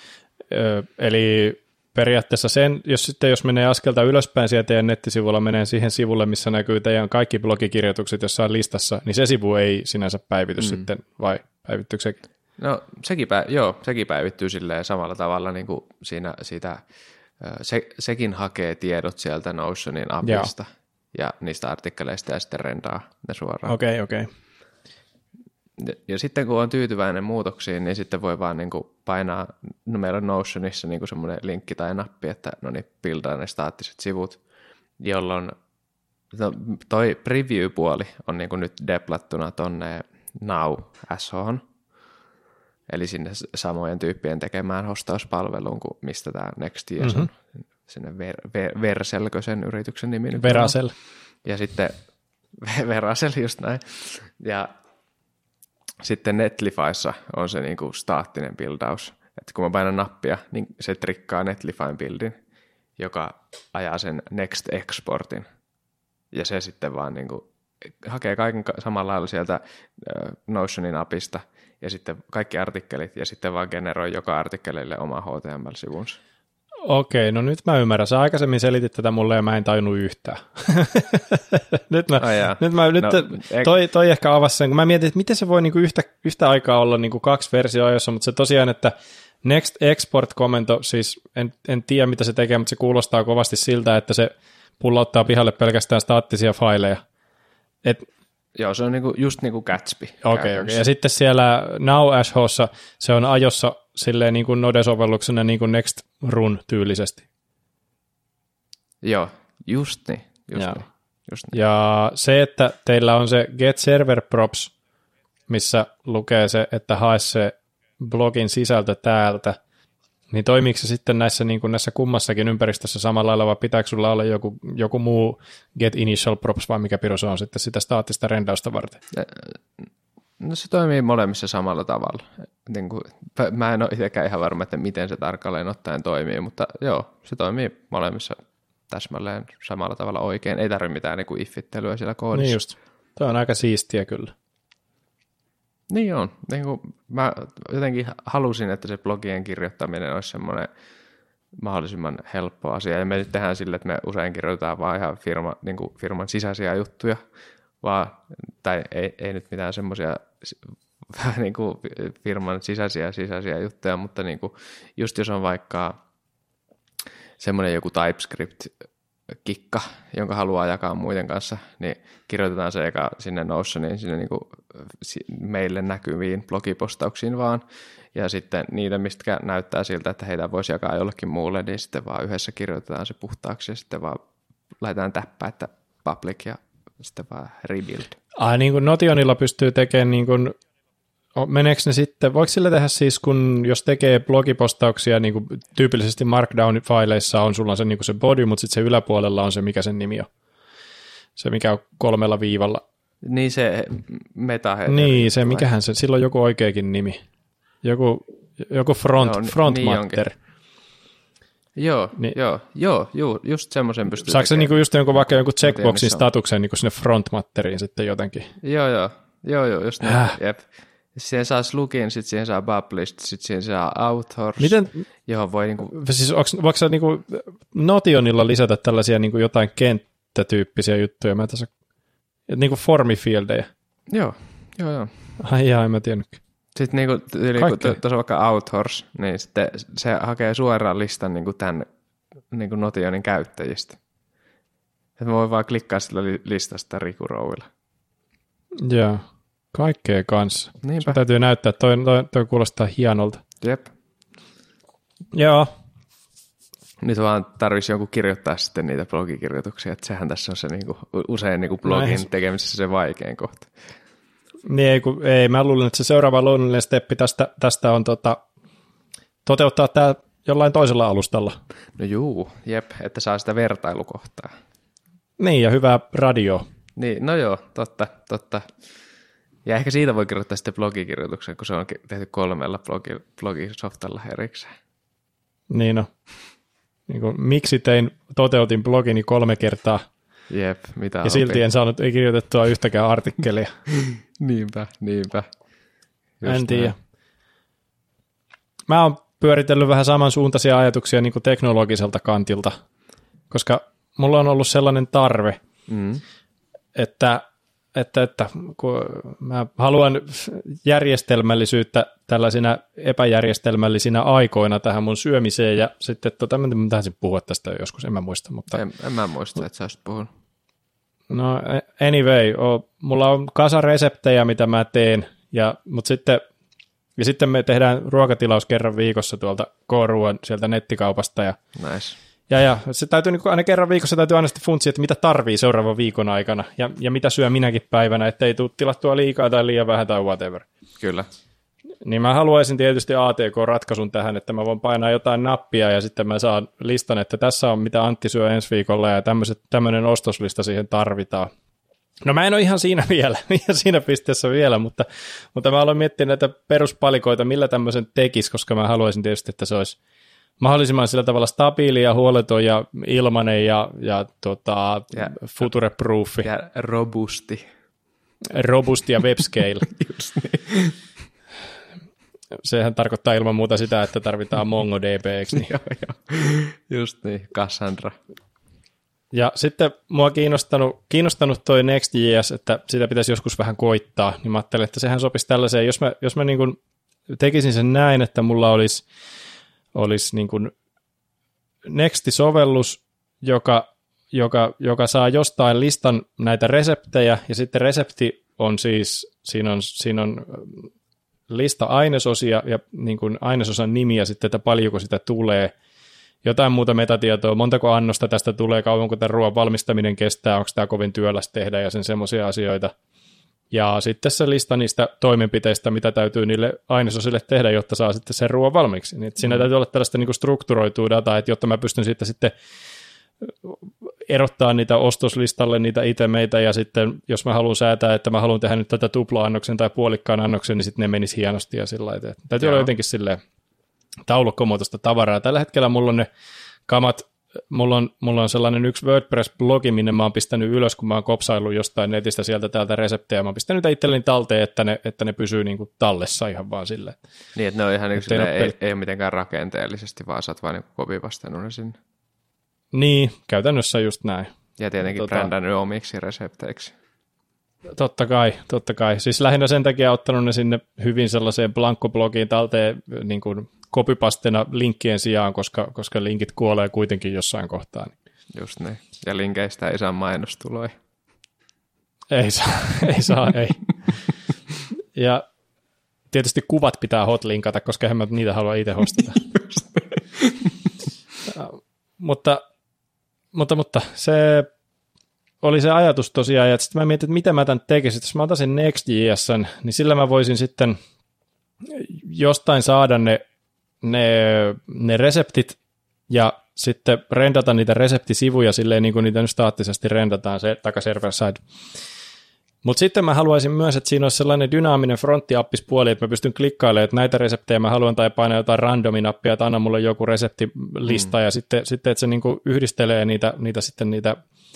Ö, eli periaatteessa sen, jos sitten jos menee askelta ylöspäin sieltä teidän nettisivulla, menee siihen sivulle, missä näkyy teidän kaikki blogikirjoitukset jossain listassa, niin se sivu ei sinänsä päivity mm. sitten, vai päivittyykö sekin? No sekin, päiv- joo, sekin päivittyy silleen samalla tavalla niin kuin siinä, siitä, se, sekin hakee tiedot sieltä Notionin appista joo. ja niistä artikkeleista ja sitten rendaa ne suoraan. Okei, okay, okei. Okay. Ja, ja sitten kun on tyytyväinen muutoksiin, niin sitten voi vaan niin kuin painaa, no meillä on Notionissa niin kuin semmoinen linkki tai nappi, että no niin, buildaa ne staattiset sivut, jolloin no, toi preview-puoli on niin kuin nyt deplattuna tonne Now-shon, eli sinne samojen tyyppien tekemään hostauspalveluun kuin mistä tämä Next.js mm-hmm. on, sinne ver, ver, Verselkö sen yrityksen nimi nyt Veracel. On. Ja sitten Veracel just näin, ja sitten Netlifyssa on se niinku staattinen buildaus, että kun mä painan nappia, niin se trikkaa Netlifyn buildin, joka ajaa sen next exportin, ja se sitten vaan niinku hakee kaiken samalla lailla sieltä Notionin appista, ja sitten kaikki artikkelit, ja sitten vaan generoi joka artikkelille oma H T M L-sivunsa. Okei, no nyt mä ymmärrän. Sä aikaisemmin selitit tätä mulle ja mä en tajunnut yhtään. nyt mä, oh, nyt mä nyt no, toi, toi ehkä avasi sen, kun mä mietin, että miten se voi niinku yhtä, yhtä aikaa olla niinku kaksi versioa ajossa, mutta se tosiaan, että next export-komento, siis en, en tiedä mitä se tekee, mutta se kuulostaa kovasti siltä, että se pullauttaa pihalle pelkästään staattisia faileja. Et, Joo, se on niinku, just niin kuin Gatsby. Okei, okay, okay. Ja sitten siellä Now-sh:ssa se on ajossa silleen niin kuin Node-sovelluksena niin kuin Next Run tyylisesti. Joo, just niin. Just niin, just niin. Ja se, että teillä on se get server props, missä lukee se, että hae se blogin sisältö täältä, niin toimiiko se sitten näissä, niin kuin näissä kummassakin ympäristössä samalla lailla, vai pitääkö sulla olla joku, joku muu get initial props, vai mikä piru se on sitten sitä staattista rendausta varten? No se toimii molemmissa samalla tavalla. Niin kuin, mä en ole itsekään ihan varma, että miten se tarkalleen ottaen toimii, mutta joo, se toimii molemmissa täsmälleen samalla tavalla oikein. Ei tarvitse mitään niin kuin iffittelyä siellä koodissa. Niin just. Toi on aika siistiä kyllä. Niin on. Niin kuin mä jotenkin halusin, että se blogien kirjoittaminen olisi semmoinen mahdollisimman helppo asia. Ja me nyt tehdään sille, että me usein kirjoitetaan vaan ihan firma, niin kuin firman sisäisiä juttuja, vaan, tai ei, ei nyt mitään semmoisia vähän niin kuin firman sisäisiä sisäisiä juttuja, mutta niin kuin just jos on vaikka semmoinen joku TypeScript-kikka, jonka haluaa jakaa muiden kanssa, niin kirjoitetaan se eka sinne Notioniin, sinne niin kuin meille näkyviin blogipostauksiin vaan, ja sitten niitä, mistä näyttää siltä, että heitä voisi jakaa jollekin muulle, niin sitten vaan yhdessä kirjoitetaan se puhtaaksi, ja sitten vaan laitetaan täppää, että public, ja sitten vaan rebuild. Ai niin kuin Notionilla pystyy tekemään niin kuin meneekö ne sitten, voiko sillä tehdä siis, kun jos tekee blogipostauksia, niin kuin tyypillisesti Markdown-faileissa on sulla se, niin kuin se body, mutta sitten se yläpuolella on se, mikä sen nimi on. Se, mikä on kolmella viivalla. Niin se metaheader. Niin, se, mikähän se, sillä on joku oikeakin nimi. Joku, joku front, no, front niin matter. Joo, niin, joo, joo, joo, just semmoisen pystyy saako se niinku just jonkun, vaikka jonkun checkboxin statuksen niin sinne front matteriin sitten jotenkin? Joo, joo, joo, joo just niin, äh. jep. Siihen saa slugin, sitten siihen saa published, sitten siihen saa authors, miten, johon voi niinku... Siis voiko sä niinku Notionilla lisätä tällaisia niinku jotain kenttätyyppisiä juttuja? Mä tässä, niinku formifieldejä. Joo, joo, joo. Ai jaa, en mä tiennytkään. Sitten niinku, tuossa vaikka authors, niin sitten se hakee suoraan listan niinku tämän niinku Notionin käyttäjistä. Että mä voin vaan klikkaa sillä listasta Riku Rouvilla. Joo. Kaikkea kanssa. Niinpä. Sun täytyy näyttää, että toi, toi, toi kuulostaa hienolta. Jep. Joo. Nyt vaan tarvitsisi jonkun kirjoittaa sitten niitä blogikirjoituksia, että sehän tässä on se niinku, usein niinku blogin no tekemisessä se vaikein kohta. Niin, ei, kun, ei, mä luulen, että se seuraava luonnollinen steppi tästä, tästä on tota, toteuttaa tämä jollain toisella alustalla. No juu, jep, että saa sitä vertailukohtaa. Niin, ja hyvää radio. Niin, no joo, totta, totta. Ja ehkä siitä voi kirjoittaa sitten blogikirjoituksen, kun se on tehty kolmella blogi, blogisoftalla erikseen. Niin no. Niin kuin, miksi tein, toteutin blogini kolme kertaa. Jep, mitä ja opin. silti en saanut ei kirjoitettua yhtäkään artikkelia. niinpä, niinpä. Just en tiedä. Mä oon pyöritellyt vähän samansuuntaisia ajatuksia niin kuin teknologiselta kantilta, koska mulla on ollut sellainen tarve, mm. että Että, että kun mä haluan järjestelmällisyyttä tällaisina epäjärjestelmällisinä aikoina tähän mun syömiseen, ja sitten tota, mä taisin puhua tästä joskus, en mä muista. Mutta... En, en mä muista, että sä olisit puhunut. No anyway, o, mulla on kasa reseptejä, mitä mä teen, ja, mutta sitten, ja sitten me tehdään ruokatilaus kerran viikossa tuolta K-ruoan sieltä nettikaupasta, ja nice. Ja, ja se täytyy niin aina kerran viikossa täytyy aina sitten funtsia, että mitä tarvii seuraavan viikon aikana ja, ja mitä syö minäkin päivänä, ettei tule tilattua liikaa tai liian vähän tai whatever. Kyllä. Niin mä haluaisin tietysti A T K-ratkaisun tähän, että mä voin painaa jotain nappia ja sitten mä saan listan, että tässä on mitä Antti syö ensi viikolla ja tämmöinen ostoslista siihen tarvitaan. No mä en ole ihan siinä vielä, ihan siinä pisteessä vielä, mutta, mutta mä aloin miettiä näitä peruspalikoita, millä tämmöisen tekisi, koska mä haluaisin tietysti, että se olisi mahdollisimman sillä tavalla stabiili ja huoleton ja ilmanen ja, ja, tota, ja future-proofi. Ja robusti. Robusti ja webscale. Just niin. Sehän tarkoittaa ilman muuta sitä, että tarvitaan MongoDB, eikö niin? Joo, joo. Just niin, Cassandra. Ja sitten mua on kiinnostanut, kiinnostanut toi Next.js, että sitä pitäisi joskus vähän koittaa, niin mä ajattelin, että sehän sopisi tällaiseen, jos mä, jos mä niin kuin tekisin sen näin, että mulla olisi olisi niin kuin Next-sovellus, joka, joka, joka saa jostain listan näitä reseptejä, ja sitten resepti on siis, siinä on, siinä on lista ainesosia ja niin kuin ainesosan nimiä sitten, että paljonko sitä tulee, jotain muuta metatietoa, montako annosta tästä tulee, kauanko tämän ruoan valmistaminen kestää, onko tämä kovin työläs tehdä ja sen semmoisia asioita. Ja sitten se lista niistä toimenpiteistä, mitä täytyy niille ainesosille tehdä, jotta saa sitten sen ruoan valmiiksi. Niin siinä mm. täytyy olla tällaista niin kuin strukturoitua dataa, että jotta mä pystyn siitä sitten erottaa niitä ostoslistalle niitä itemeitä, ja sitten jos mä haluan säätää, että mä haluan tehdä nyt tätä tupla-annoksen tai puolikkaan annoksen, niin sitten ne menisi hienosti ja sillä lailla. Täytyy Joo. olla jotenkin silleen taulukkomuotoista tavaraa. Tällä hetkellä mulla on ne kamat mulla on, mulla on sellainen yksi WordPress-blogi, minne mä oon pistänyt ylös, kun mä oon kopsaillut jostain netistä sieltä täältä reseptejä. Mä oon pistänyt niitä itselleni talteen, että ne, että ne pysyy niin kuin tallessa ihan vaan silleen. Niin, että ne on ihan niin silleen, ei, ei ole mitenkään rakenteellisesti, vaan sä oot vaan niin kopivastanut ne sinne. Niin, käytännössä just näin. Ja tietenkin tota, brändännyt omiksi resepteiksi. Totta kai, totta kai. Siis lähinnä sen takia ottanut ne sinne hyvin sellaiseen blankko-blogiin talteen niin kuin copypastena linkkien sijaan, koska, koska linkit kuolee kuitenkin jossain kohtaa. Just niin. Ja linkeistä ei saa mainostuloja. Ei saa, ei saa, ei. Ja tietysti kuvat pitää hotlinkata, koska en mä niitä halua itse hostata. mutta, mutta, mutta se oli se ajatus tosiaan, ja sitten mä mietin, että mitä mä tämän tekisin. Jos mä otan Next.jsn, niin sillä mä voisin sitten jostain saada ne, ne, ne reseptit ja sitten rendata niitä reseptisivuja silleen, niin kuin niitä nyt staattisesti rendataan se taka server side. Mutta sitten mä haluaisin myös, että siinä olisi sellainen dynaaminen fronttiappispuoli, että mä pystyn klikkailemaan, että näitä reseptejä mä haluan tai painaa jotain randominappia, että anna mulle joku reseptilista, mm. ja sitten, sitten että se niinku yhdistelee niitä, niitä sitten niitä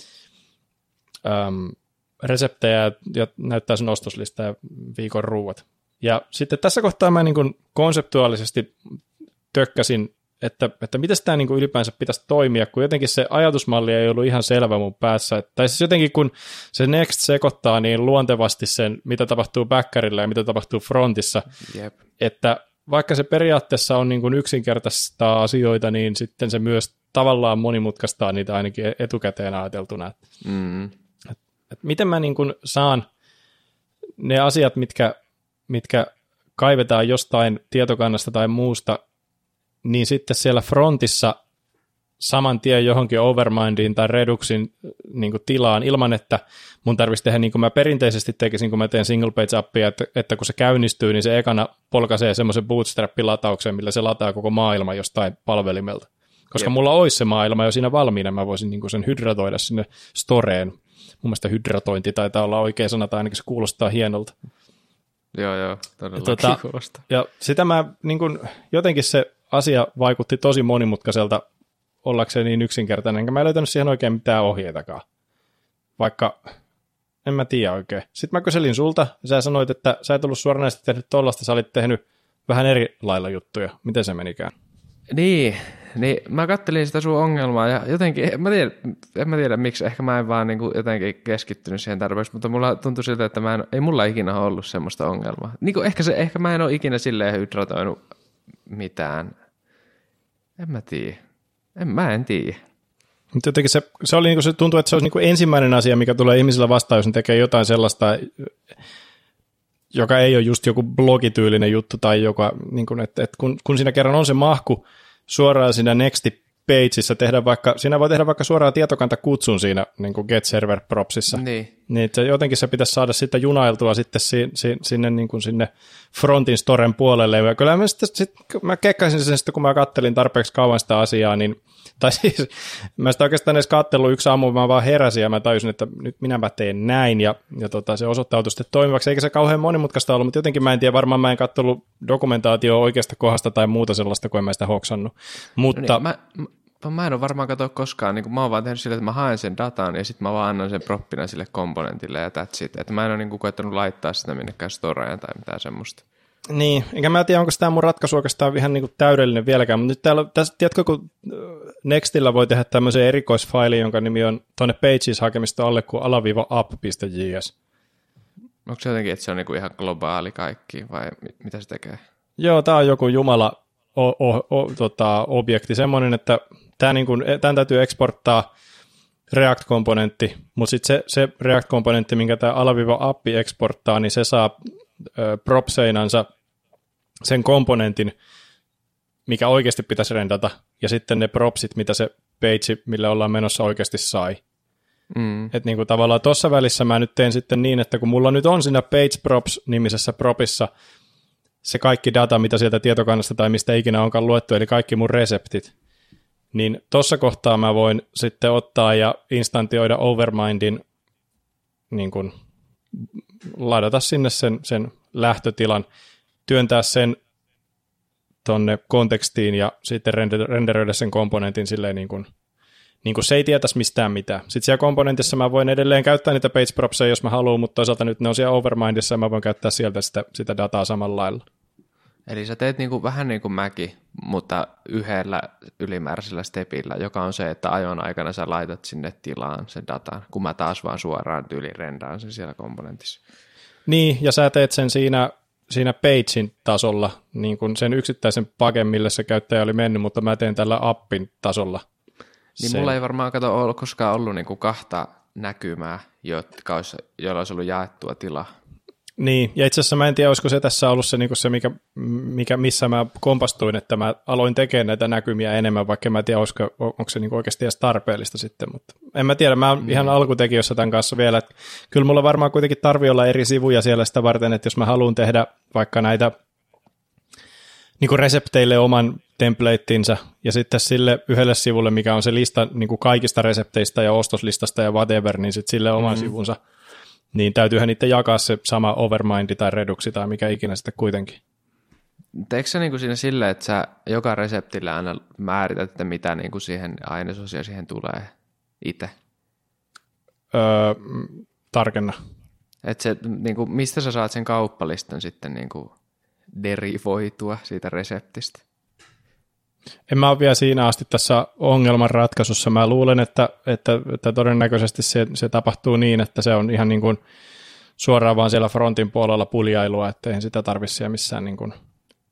äm, reseptejä ja näyttää sen ostoslistaa ja viikon ruuat. Ja sitten tässä kohtaa mä niinku konseptuaalisesti tökkäsin, että, että miten tämä niin kuin ylipäänsä pitäisi toimia, kun jotenkin se ajatusmalli ei ollut ihan selvä mun päässä. Tai siis jotenkin kun se Next sekoittaa niin luontevasti sen, mitä tapahtuu backerilla ja mitä tapahtuu frontissa, Jep. että vaikka se periaatteessa on niin kuin yksinkertaistaa asioita, niin sitten se myös tavallaan monimutkaistaa niitä ainakin etukäteen ajateltuna. Mm. Et, et miten mä niin kuin saan ne asiat, mitkä, mitkä kaivetaan jostain tietokannasta tai muusta, niin sitten siellä frontissa saman tien johonkin Overmindiin tai Reduxin niin kuin tilaan ilman, että mun tarvitsisi tehdä niin kuin mä perinteisesti tekisin, kun mä teen single page appia, että, että kun se käynnistyy, niin se ekana polkaisee semmoisen bootstrap-latauksen, millä se lataa koko maailma jostain palvelimelta. Koska Jep. mulla olisi se maailma jo siinä valmiina, mä voisin niin kuin sen hydratoida sinne storeen. Mun mielestä hydratointi taitaa olla oikea sana, tai ainakin se kuulostaa hienolta. Joo, joo, todellakin tota, kuulostaa. Ja sitä mä niin kuin, jotenkin se asia vaikutti tosi monimutkaiselta ollakseen niin yksinkertainen, enkä mä en löytänyt siihen oikein mitään ohjeitakaan. Vaikka, en mä tiedä oikein. Sitten mä kyselin sulta, ja sä sanoit, että sä et ollut suoranaisesti tehnyt tollasta, sä olit tehnyt vähän eri lailla juttuja. Miten se menikään? Niin, niin mä kattelin sitä sun ongelmaa, ja jotenkin, en mä tiedä, en mä tiedä miksi, ehkä mä en vaan niin kuin jotenkin keskittynyt siihen tarpeeksi, mutta mulla tuntui siltä, että mä en, ei mulla ikinä ole ollut semmoista ongelmaa. Niin kuin ehkä, se, ehkä mä en ole ikinä silleen hydratoinut mitään. En mä tiedä. En, mä en tiedä. Mutta jotenkin se, se, oli, niin se tuntuu, että se olisi niin ensimmäinen asia, mikä tulee ihmisillä vastaan, jos ne tekee jotain sellaista, joka ei ole just joku blogityylinen juttu, tai joka, niin kuin, että, että kun, kun siinä kerran on se mahku suoraan siinä Next-pageissa, tehdä vaikka, siinä voi tehdä vaikka suoraan tietokantakutsun siinä niin kuin Get Server Propsissa, niin, niin se, jotenkin se pitäisi saada sitten junailtua sitten si, si, sinne, niin kuin sinne frontin storen puolelle, ja kyllä mä, sitten, sit, mä kekkasin sen sitten, kun mä kattelin tarpeeksi kauan sitä asiaa, niin tai siis mä sitä oikeastaan edes katsellut yksi aamu, mä vaan heräsin ja mä tajusin, että nyt minäpä teen näin ja, ja tota, se osoittautui sitten toimivaksi, eikä se kauhean monimutkaista ollut, mutta jotenkin mä en tiedä, varmaan mä en katsellut dokumentaatioa oikeasta kohdasta tai muuta sellaista, kun en mä sitä hoksannut. Mutta... No niin, mä, mä, mä en ole varmaan katsoa koskaan, niin mä oon vaan tehnyt sille, että mä haen sen datan ja sitten mä vaan annan sen proppina sille komponentille ja that's it. Että mä en ole niin koettanut laittaa sitä minnekään storeen tai mitään semmoista. Niin, enkä mä tiedä, onko tämä mun ratkaisu oikeastaan ihan niin kuin täydellinen vieläkään, mutta nyt täällä, tässä, tiedätkö, kun Nextillä voi tehdä tämmöisen erikoisfailin, jonka nimi on tuonne pages hakemista alle kuin alaviiva app.js. Onko se jotenkin, että se on niin kuin ihan globaali kaikki vai mitä se tekee? Joo, tämä on joku jumala o, o, o, tota, objekti, semmoinen, että tämä niin kuin, tämän täytyy eksporttaa React-komponentti, mutta sitten se, se React-komponentti, minkä tämä alaviiva appi eksporttaa, niin se saa propseinansa sen komponentin, mikä oikeasti pitäisi rendata, ja sitten ne propsit, mitä se page, millä ollaan menossa, oikeasti sai. Mm. Että niinku tavallaan tuossa välissä mä nyt teen sitten niin, että kun mulla nyt on siinä page props-nimisessä propissa se kaikki data, mitä sieltä tietokannasta tai mistä ikinä onkaan luettu, eli kaikki mun reseptit, niin tuossa kohtaa mä voin sitten ottaa ja instantioida Overmindin niin kuin ladata sinne sen, sen lähtötilan, työntää sen tonne kontekstiin ja sitten renderöidä sen komponentin silleen niin kuin niin kuin se ei tietäisi mistään mitään. Sitten siellä komponentissa mä voin edelleen käyttää niitä page propseja, jos mä haluan, mutta toisaalta nyt ne on siellä Overmindissa ja mä voin käyttää sieltä sitä, sitä dataa samalla lailla. Eli sä teet niinku, vähän niin kuin mäkin, mutta yhdellä ylimääräisellä stepillä, joka on se, että ajon aikana sä laitat sinne tilaan sen datan, kun mä taas vaan suoraan tyyliin rendaan sen siellä komponentissa. Niin, ja sä teet sen siinä, siinä pagein tasolla, niin kuin sen yksittäisen paken, millä se käyttäjä oli mennyt, mutta mä teen tällä appin tasolla. Niin sen. Mulla ei varmaan kato ollut, koskaan ollut niinku kahta näkymää, jotka olisi, joilla olisi ollut jaettua tilaa. Niin, ja itse asiassa mä en tiedä, olisiko se tässä ollut se, niin se mikä, mikä, missä mä kompastuin, että mä aloin tekemään näitä näkymiä enemmän, vaikka mä en tiedä, olisiko, onko se niin oikeasti edes tarpeellista sitten, mutta en mä tiedä, mä oon mm. ihan alkutekijössä tämän kanssa vielä, että kyllä mulla varmaan kuitenkin tarvii olla eri sivuja siellä sitä varten, että jos mä haluan tehdä vaikka näitä niin kuin resepteille oman templatetinsa ja sitten sille yhdelle sivulle, mikä on se lista niin kuin kaikista resepteistä ja ostoslistasta ja whatever, niin sitten sille oman mm. sivunsa. Niin täytyyhän niitä jakaa se sama Overmind tai Reduxi tai mikä ikinä sitten kuitenkin. Teekö sä niinku siinä silleen, että sä joka reseptillä aina määrität, että mitä niinku siihen ainesosia siihen tulee itse? Öö, tarkenna. Et se, niinku, mistä sä saat sen kauppalistan sitten niinku derivoitua siitä reseptistä? En mä ole vielä siinä asti tässä ongelman ratkaisussa. Mä luulen, että, että, että todennäköisesti se, se tapahtuu niin, että se on ihan niin kuin suoraan vaan siellä frontin puolella puljailua, että eihän sitä tarvitse siellä missään niin kuin.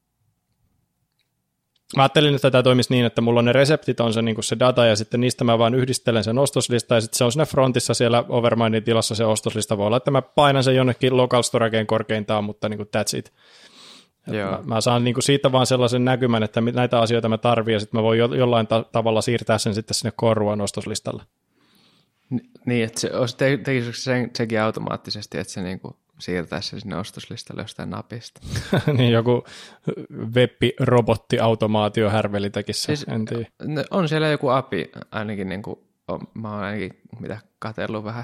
Mä ajattelin, että tämä toimisi niin, että mulla on ne reseptit, on se, niin kuin se data, ja sitten niistä mä vaan yhdistelen sen ostoslista, ja sitten se on siinä frontissa siellä Overmindin tilassa se ostoslista. Voi olla, että mä painan sen jonnekin local storageen korkeintaan, mutta niin kuin that's it. Mä, mä saan niinku siitä vaan sellaisen näkymän, että näitä asioita mä tarvitsen, ja sitten mä voin jo, jollain ta- tavalla siirtää sen sitten sinne Koruan ostoslistalle. Niin, että se, te, tekisikö sen, sekin automaattisesti, että se niinku siirtää sen sinne ostoslistalle jostain napista? Niin, joku web-robotti-automaatio härveli tekisi siis, en tiedä. On siellä joku A P I, ainakin niinku, on, mä oon ainakin mitä katsellut vähän.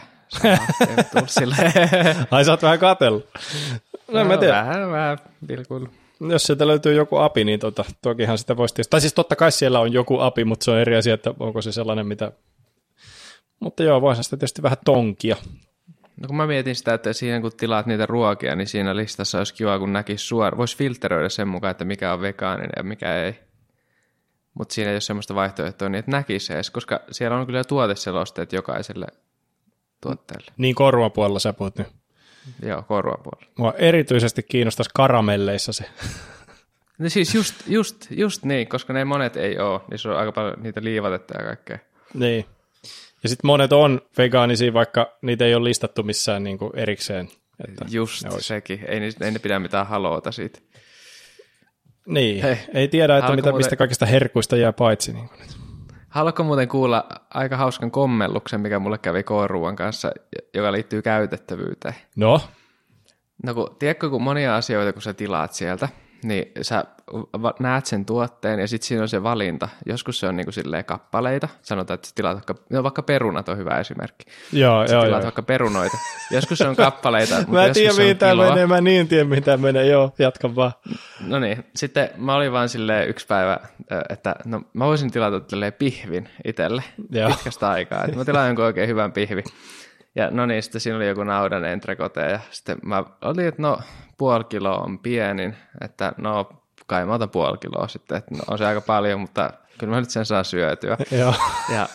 Ai sä oot vähän katsellut? No, no vähän, vähän vilkuilu. Jos sieltä löytyy joku A P I, niin tota, tokihan sitä voisi tietysti. Tai siis totta kai siellä on joku A P I, mutta se on eri asia, että onko se sellainen, mitä. Mutta joo, voisi sitä tietysti vähän tonkia. No kun mä mietin sitä, että siinä kun tilaat niitä ruokia, niin siinä listassa olisi kiva, kun näkisi suoraan. Voisi filtteröidä sen mukaan, että mikä on vegaaninen ja mikä ei. Mutta siinä ei ole semmoista vaihtoehtoa, niin että näkisi edes, koska siellä on kyllä tuoteselosteet jokaiselle tuotteelle. Niin Koruan puolella sä puhut nyt. Joo, Koruan puolella. Mua erityisesti kiinnostaisi karamelleissa se. No siis just, just, just niin, koska ne monet ei ole, niin se on aika paljon niitä liivatetta ja kaikkea. Niin. Ja sitten monet on vegaanisia, vaikka niitä ei ole listattu missään niin kuin erikseen. Että just sekin, ei, ei ne pidä mitään haloota siitä. Niin, Hei. ei tiedä, että mitä, muuten mistä kaikista herkuista jää paitsi. Niin kuin nyt. Haluatko muuten kuulla aika hauskan kommelluksen, mikä mulle kävi K-ruuan kanssa, joka liittyy käytettävyyteen? No? No kun, tiedätkö, kun monia asioita, kun sä tilaat sieltä, niin sä näet sen tuotteen ja sitten siinä on se valinta. Joskus se on niin kuin silleen kappaleita. Sanotaan, että sä tilaat vaikka, no vaikka perunat on hyvä esimerkki. Joo, sä joo, tilaat joo. vaikka perunoita. Joskus se on kappaleita. Mä en tiedä, mihin tämä menee. Mä niin tiedä, mihin tämä menee. Joo, jatka vaan. No niin, sitten mä olin vaan silleen yksi päivä, että no mä voisin tilata tälleen pihvin itselle joo. pitkästä aikaa. Että mä tilaan jonkun oikein hyvän pihvin. Ja no niin, sitten siinä oli joku naudan entrecote ja sitten mä olin, että no puoli kiloa on pienin, että no kai mä otan puoli kiloa sitten, että no, on se aika paljon, mutta kyllä mä nyt sen saa syötyä. Joo. Ja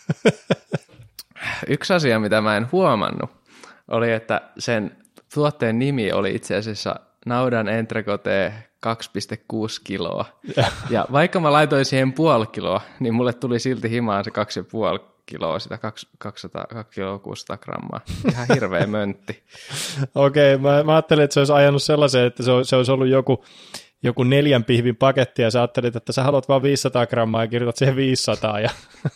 yksi asia, mitä mä en huomannut, oli, että sen tuotteen nimi oli itse asiassa naudan entrecote kaksi pilkku kuusi kiloa. Ja. ja vaikka mä laitoin siihen puoli kiloa, niin mulle tuli silti himaan se kaksi pilkku viisi kiloa, sitä kaksisataa, kaksi kiloa kuusisataa grammaa. Ihan hirveä möntti. Okei, okay, mä, mä ajattelin, että se olisi ajanut sellaisen, että se olisi, se olisi ollut joku, joku neljän pihvin paketti, ja sä ajattelit, että sä haluat vaan viisisataa grammaa, ja kirjoitat siihen viisisataa. Ja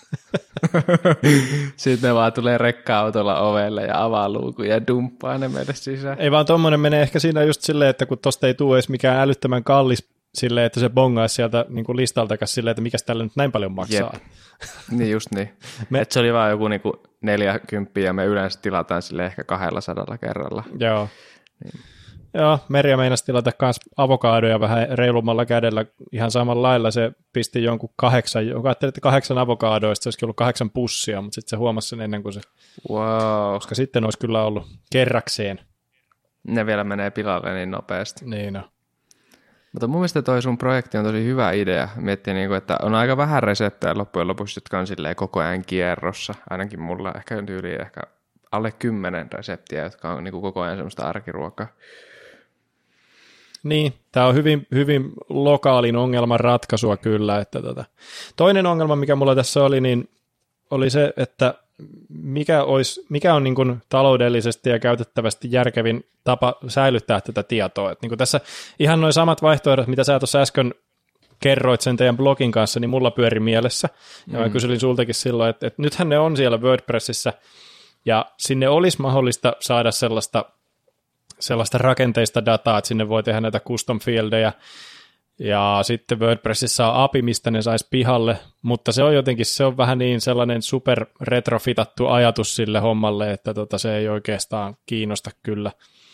sitten ne vaan tulee rekka-autolla ovelle, ja avaa luukun, ja dumppaa ne meille sisään. Ei vaan tommonen menee ehkä siinä just silleen, että kun tosta ei tule edes mikään älyttömän kallis, silleen, että se bongaisi sieltä niin kuin listaltakas silleen, että mikäs tällä nyt näin paljon maksaa. Jep. Niin just niin. Me... Että se oli vaan joku niin kuin neljäkymppiä ja me yleensä tilataan sille ehkä kahdella sadalla kerralla. Joo. Niin. Joo, Merja meinasi tilata myös avokadoja vähän reilummalla kädellä ihan samalla lailla. Se pisti jonkun kahdeksan, joka ajatteli, että kahdeksan avokadoista, se olisi ollut kahdeksan pussia, mutta sitten se huomasi sen ennen kuin se, wow. Koska sitten olisi kyllä ollut kerrakseen. Ne vielä menee pilalle niin nopeasti. Niin no. Mutta mun mielestä toi sun projekti on tosi hyvä idea. Miettiä, niin kuin, että on aika vähän reseptejä loppujen lopuksi, jotka on silleen koko ajan kierrossa. Ainakin mulla ehkä yli ehkä alle kymmenen reseptiä, jotka on niin kuin koko ajan semmoista arkiruokaa. Niin, tämä on hyvin, hyvin lokaalin ongelman ratkaisua kyllä. Että tota. Toinen ongelma, mikä mulla tässä oli, niin oli se, että mikä, olisi, mikä on niin kuin taloudellisesti ja käytettävästi järkevin tapa säilyttää tätä tietoa. Et niin kuin tässä ihan noin samat vaihtoehdot, mitä sä tuossa äsken kerroit sen teidän blogin kanssa, niin mulla pyöri mielessä. Ja mä mm. kyselin sultakin silloin, että, että nythän ne on siellä WordPressissä, ja sinne olisi mahdollista saada sellaista, sellaista rakenteista dataa, että sinne voi tehdä näitä custom fieldejä, ja sitten WordPressissä on A P I, mistä ne saisi pihalle, mutta se on jotenkin, se on vähän niin sellainen super retrofitattu ajatus sille hommalle, että tota, se ei oikeastaan kiinnosta kyllä.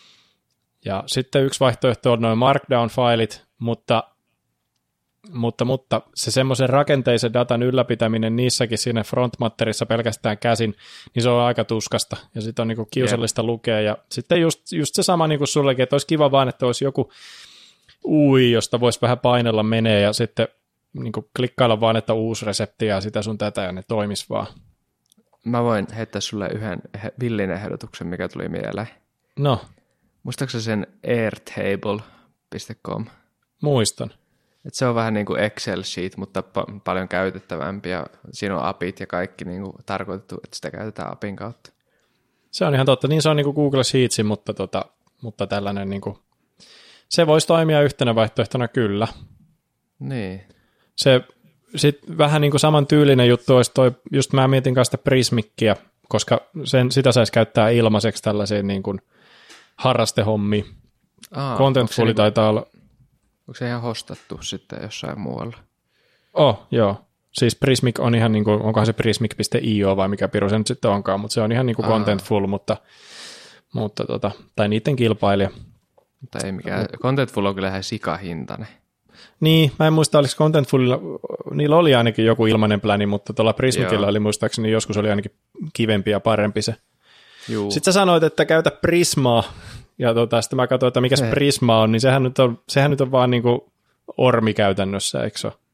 Ja sitten yksi vaihtoehto on noin Markdown-failit, mutta, mutta, mutta se semmoisen rakenteisen datan ylläpitäminen niissäkin siinä frontmatterissa pelkästään käsin, niin se on aika tuskasta, ja sitten on niinku kiusallista yeah. lukea, ja sitten just, just se sama niin kuin sullekin, että olisi kiva vaan, että olisi joku U I, josta voisi vähän painella menee ja sitten niin kuin klikkailla vaan, että uusi resepti ja sitä sun tätä ja ne toimis vaan. Mä voin heittää sulle yhden villin ehdotuksen, mikä tuli mieleen. No. Muistaaksä sen airtable piste com? Muistan. Et se on vähän niin kuin Excel sheet, mutta pa- paljon käytettävämpi ja siinä on apit ja kaikki niin kuin tarkoitettu, että sitä käytetään apin kautta. Se on ihan totta. Niin se on niin kuin Google Sheets, mutta, tota, mutta tällainen niin kuin se voisi toimia yhtenä vaihtoehtona kyllä. Niin. Se sitten vähän niin kuin saman tyylinen juttu olisi toi, just mä mietin kanssa sitä Prismickia, koska sen, sitä saisi käyttää ilmaiseksi tällaisiin niin kuin harrastehommiin. Aa, Contentful onko taitaa olla. Onko se ihan hostattu sitten jossain muualla? Oh, joo. Siis Prismic on ihan niin kuin, onkohan se prismic piste i o vai mikä piru se nyt sitten onkaan, mutta se on ihan niin kuin Contentful, mutta, mutta tota, tai niiden kilpailija. Tai ei mikään. Contentful on kyllä ihan sikahintainen. Niin, mä en muista, oliko Contentfulilla, niillä oli ainakin joku ilmainen pläni, mutta tuolla Prismicilla oli muistaakseni joskus oli ainakin kivempi ja parempi se. Juu. Sitten sä sanoit, että käytä Prismaa, ja tota, sitten mä katsoin, että mikä se Prisma on, niin sehän nyt on, sehän nyt on vaan niin kuin ormi käytännössä, eikö se ole?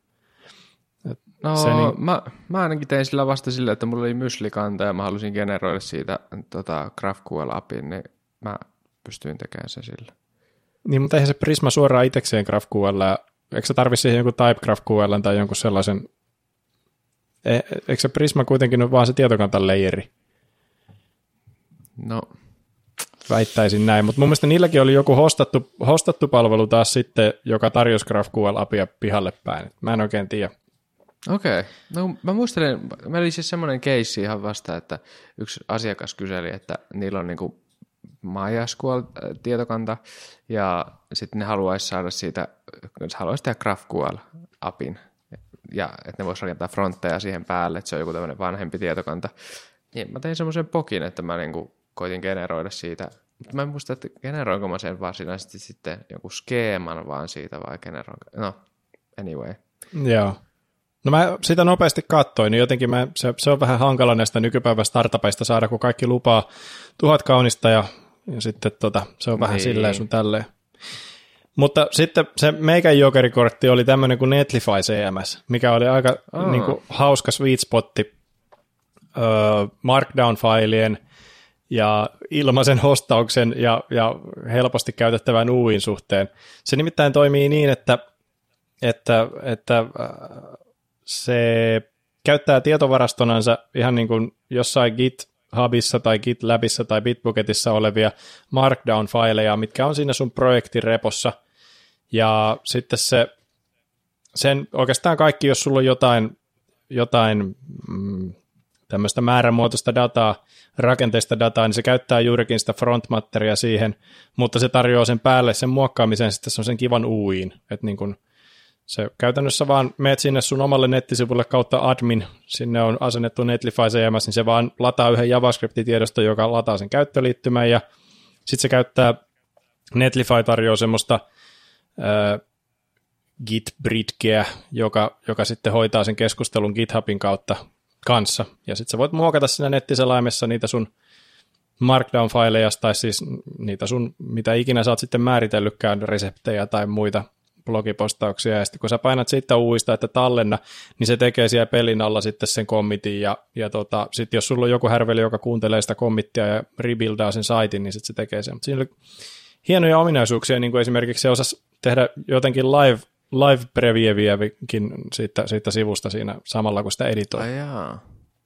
No, se niin... mä, mä ainakin tein sillä vasta sillä, että mulla oli myslikanta ja mä halusin generoida siitä tota, GraphQL-apin, niin mä pystyin tekemään sen sillä. Niin, mutta eihän se Prisma suoraan itsekseen GraphQL, eikö se tarvitse siihen jonkun Type GraphQL tai jonkun sellaisen, e, eikö se Prisma kuitenkin ole vaan se tietokantan layeri? No. Väittäisin näin, mutta mun mielestä niilläkin oli joku hostattu, hostattu palvelu taas sitten, joka tarjosi GraphQL-apia pihalle päin. Mä en oikein tiedä. Okei. Okay. No mä muistelen, meillä oli siis semmoinen keissi ihan vasta, että yksi asiakas kyseli, että niillä on niinku MySQL-tietokanta, ja sitten ne haluaisi saada siitä, ne haluaisi tehdä GraphQL-apin, ja että ne voisi rakentaa frontteja siihen päälle, että se on joku tämmöinen vanhempi tietokanta. Niin mä tein semmoisen pokin, että mä niinku koitin generoida siitä, mutta mä en muista, että generoinko mä sen varsinaisesti sitten joku skeeman vaan siitä, vai generoinko, no anyway. Joo. No mä sitä nopeasti katsoin, niin jotenkin mä, se, se on vähän hankala näistä nykypäivän startupeista saada, kun kaikki lupaa tuhat kaunista ja, ja sitten tota, se on vähän niin. Silleen sun tälleen. Mutta sitten se meikän jokerikortti oli tämmöinen kuin Netlify C M S, mikä oli aika oh. niin kuin, hauska sweet spotti uh, Markdown-failien ja ilmaisen hostauksen ja, ja helposti käytettävän U I:n suhteen. Se nimittäin toimii niin, että, että, että se käyttää tietovarastonansa ihan niin kuin jossain GitHubissa tai GitLabissa tai Bitbucketissa olevia Markdown-faileja, mitkä on siinä sun projektirepossa. Ja sitten se, sen oikeastaan kaikki, jos sulla on jotain, jotain mm, tämmöistä määrämuotoista dataa, rakenteista dataa, niin se käyttää juurikin sitä frontmatteria siihen, mutta se tarjoaa sen päälle sen muokkaamiseen sitten semmoisen kivan U I:n, että niin kuin se käytännössä vaan meet sinne sun omalle nettisivulle kautta admin, sinne on asennettu Netlify C M S, niin se vaan lataa yhden JavaScript-tiedoston, joka lataa sen käyttöliittymän, ja sitten se käyttää Netlify tarjoaa semmoista äh, Git-bridgeä, joka, joka sitten hoitaa sen keskustelun GitHubin kautta kanssa. Ja sitten sä voit muokata siinä nettiselaimessa niitä sun Markdown-faileja, tai siis niitä sun, mitä ikinä sä oot sitten määritellytkään, reseptejä tai muita blogipostauksia, ja sitten kun sä painat siitä uista, että tallenna, niin se tekee siellä pelin alla sitten sen commitin, ja, ja tota, sitten jos sulla on joku härveli, joka kuuntelee sitä committia ja rebuildaa sen saitin, niin sitten se tekee sen. Mutta siinä oli hienoja ominaisuuksia, niin kuin esimerkiksi se osasi tehdä jotenkin live, live previeviäkin siitä, siitä sivusta siinä samalla, kun sitä editoi. Ai jaa.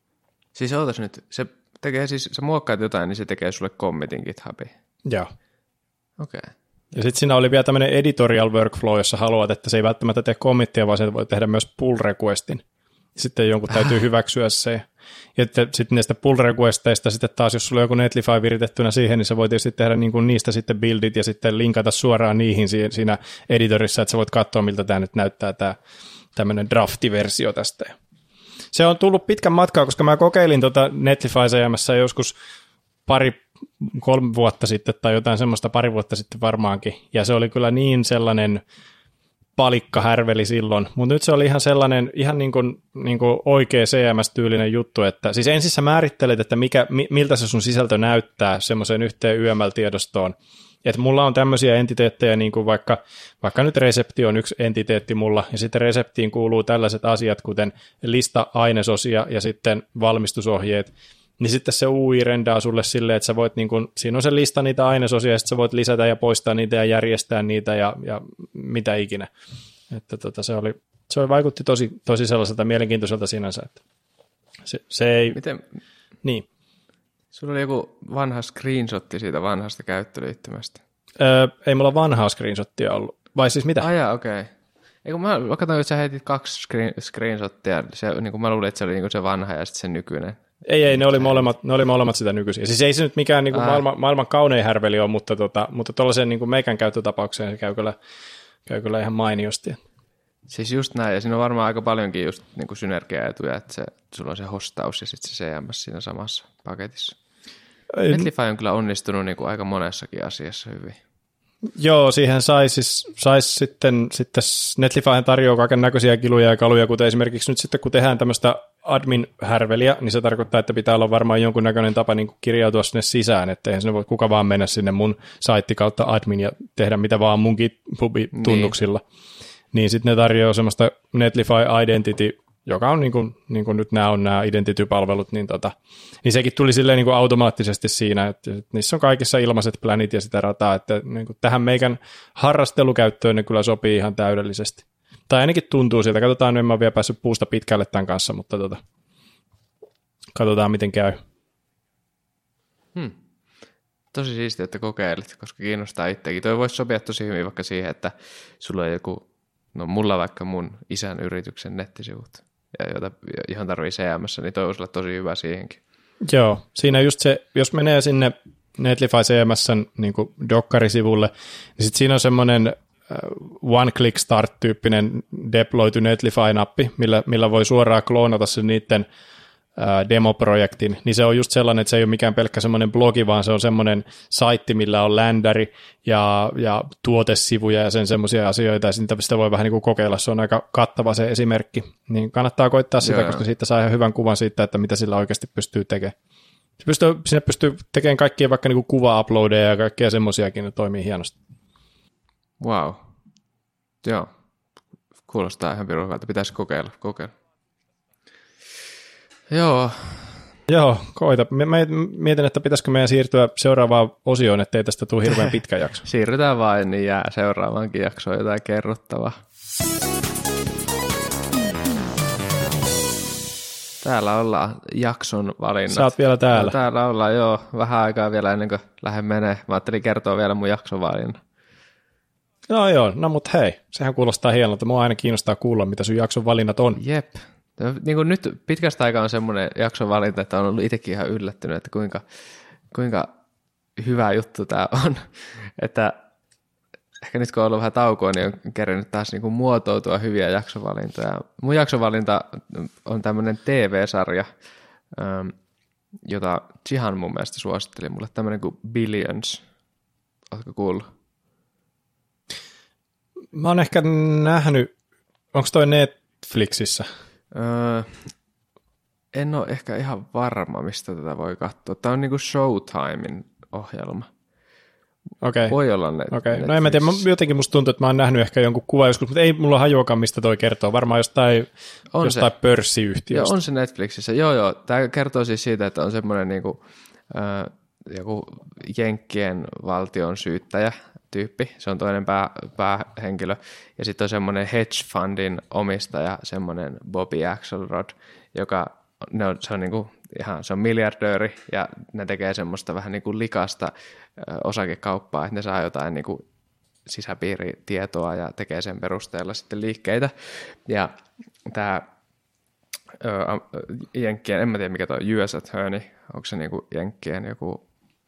Siis ootas nyt, se tekee siis, sä muokkaat jotain, niin se tekee sulle commitin GitHubiin. Joo. Okei. Okay. Ja sitten siinä oli vielä tämmöinen editorial workflow, jossa haluat, että se ei välttämättä tee committia, vaan se voi tehdä myös pull requestin. Sitten jonkun täytyy hyväksyä se. Ja sitten näistä pull requesteista sitten taas, jos sulla on joku Netlify viritettynä siihen, niin sä voit tietysti tehdä niin kuin niistä sitten buildit ja sitten linkata suoraan niihin siinä editorissa, että sä voit katsoa, miltä tämä nyt näyttää, tämä tämmöinen draftiversio tästä. Se on tullut pitkän matkaa, koska mä kokeilin tuota Netlify C M S joskus pari kolme vuotta sitten tai jotain semmoista pari vuotta sitten varmaankin, ja se oli kyllä niin sellainen palikkahärveli silloin, mutta nyt se oli ihan sellainen, ihan niin kuin, niin kuin oikea C M S-tyylinen juttu, että siis ensin sä määrittelet, että mikä, miltä se sun sisältö näyttää semmoiseen yhteen Y M L-tiedostoon, että mulla on tämmöisiä entiteettejä, niin kuin vaikka, vaikka nyt resepti on yksi entiteetti mulla, ja sitten reseptiin kuuluu tällaiset asiat, kuten lista ainesosia ja sitten valmistusohjeet, niin sitten se U I rendaa sulle silleen, että sä voit, niin kun, siinä on se lista niitä ainesosia, ja sitten sä voit lisätä ja poistaa niitä ja järjestää niitä ja, ja mitä ikinä. Että tota, se, oli, se oli, vaikutti tosi, tosi sellaiselta mielenkiintoiselta sinänsä. Että se, se ei... Miten? Niin. Sulla oli joku vanha screenshotti siitä vanhasta käyttöliittymästä. Öö, ei mulla vanhaa screenshottia ollut. Vai siis mitä? Ai jaa, okei. Okay. Eikö mä, mä katsoin, että sä heitit kaksi screen, screenshottia. Se, niin mä luulin, että se oli niin se vanha ja sitten se nykyinen. Ei, ei, ne oli molemmat, ne oli molemmat sitä nykyisiä. Siis ei se nyt mikään niin kuin maailman, maailman kaunein härveli ole, mutta, tota, mutta tuollaiseen niin kuin meikän käyttötapaukseen se käy kyllä, käy kyllä ihan mainiosti. Siis just näin, ja siinä on varmaan aika paljonkin just niin kuin synergiaetuja, että se, sulla on se hostaus ja sitten se C M S siinä samassa paketissa. Netlify on kyllä onnistunut niin kuin aika monessakin asiassa hyvin. Joo, siihen saisi siis, sais sitten, sitten Netlifyhän tarjoaa kaiken näköisiä kiluja ja kaluja, kuten esimerkiksi nyt sitten, kun tehdään tämmöistä admin-härveliä, niin se tarkoittaa, että pitää olla varmaan jonkunnäköinen tapa niin kuin kirjautua sinne sisään, että eihän sinne voi kuka vaan mennä sinne mun saitti kautta admin ja tehdä mitä vaan munkin pubi-tunnuksilla. Niin, niin sitten ne tarjoaa semmoista Netlify Identity, joka on niin kuin, niin kuin nyt nämä on nämä identity-palvelut, niin, tota, niin sekin tuli silleen niin kuin automaattisesti siinä, että niissä on kaikissa ilmaiset planit ja sitä rataa, että niin kuin tähän meikän harrastelukäyttöön ne kyllä sopii ihan täydellisesti. Tai ainakin tuntuu siltä, katsotaan, en mä ole vielä päässyt puusta pitkälle tämän kanssa, mutta tota, katsotaan miten käy. Hmm. Tosi siistiä, että kokeilit, koska kiinnostaa itsekin. Toi voisi sopia tosi hyvin vaikka siihen, että sulla on joku, no mulla vaikka mun isän yrityksen nettisivut, ja joita ihan tarvii C M S, niin toi voisi olla tosi hyvä siihenkin. Joo, siinä just se, jos menee sinne Netlify C M S:n niin kuin Docker-sivulle, niin sitten siinä on semmoinen one-click start-tyyppinen deploy to Netlify-nappi, millä, millä voi suoraan kloonata sen niiden ää, demoprojektin, niin se on just sellainen, että se ei ole mikään pelkkä semmoinen blogi, vaan se on semmoinen saitti, millä on ländäri ja, ja tuotesivuja ja sen semmoisia asioita, ja sitä voi vähän niin kuin kokeilla, se on aika kattava se esimerkki, niin kannattaa koittaa sitä, Joo. koska siitä saa ihan hyvän kuvan siitä, että mitä sillä oikeasti pystyy tekemään. Se pystyy, sinne pystyy tekemään kaikkia vaikka niin kuin kuva-uploadeja ja kaikkea semmoisiakin, ne toimii hienosti. Wow. Joo. Kuulostaa ihan pirun hyvältä. Pitäisi kokeilla. kokeilla. Joo. Joo, koita. Mä mietin, että pitäisikö meidän siirtyä seuraavaan osioon, ettei tästä tule hirveän pitkä jakso. Siirrytään vain, niin jää seuraavaankin jaksoon jotain kerrottavaa. Täällä ollaan jakson valinnat. Sä oot vielä täällä. No, täällä ollaan, joo. Vähän aikaa vielä ennen kuin lähden menee. Mä ajattelin kertoa vielä mun jakson valinnan. No joo, no mut hei, sehän kuulostaa hienolta. Mua aina kiinnostaa kuulla, mitä sun jakson valinnat on. Jep. Niin kuin nyt pitkästä aikaa on semmoinen jakson valinta, että on ollut itsekin ihan yllättynyt, että kuinka, kuinka hyvä juttu tämä on. Että ehkä nyt kun on ollut vähän taukoa, niin on kerännyt taas niin kuin muotoutua hyviä jaksovalintoja. Mun jaksovalinta on tämmöinen T V-sarja, jota Jihan mun mielestä suositteli mulle, tämmöinen kuin Billions. Oletko kuullut? mä oon ehkä nähnyt, onko toi Netflixissä? Öö, en ole ehkä ihan varma, mistä tätä voi katsoa. Tämä on niinku Showtimen ohjelma. Okay. Voi olla ne. Okay. No en mä tiedä, jotenkin musta tuntuu, että mä oon nähnyt ehkä jonkun kuva joskus, mutta ei mulla hajuakaan, mistä toi kertoo. Varmaan jostain, jostain pörssiyhtiöstä. Joo, on se Netflixissä. Joo, joo. Tämä kertoo siis siitä, että on semmoinen niinku, äh, joku Jenkkien valtion syyttäjä tyyppi. Se on toinen pää, päähenkilö. Ja sitten on semmoinen hedge fundin omistaja, semmoinen Bobby Axelrod, joka ne on, se on niinku ihan, se on miljardööri ja ne tekee semmoista vähän niin kuin likasta ö, osakekauppaa, että ne saa jotain niin kuin sisäpiiritietoa ja tekee sen perusteella sitten liikkeitä. Ja tämä Jenkkien, en mä tiedä mikä tuo U S Attorney, onko se niin kuin Jenkkien joku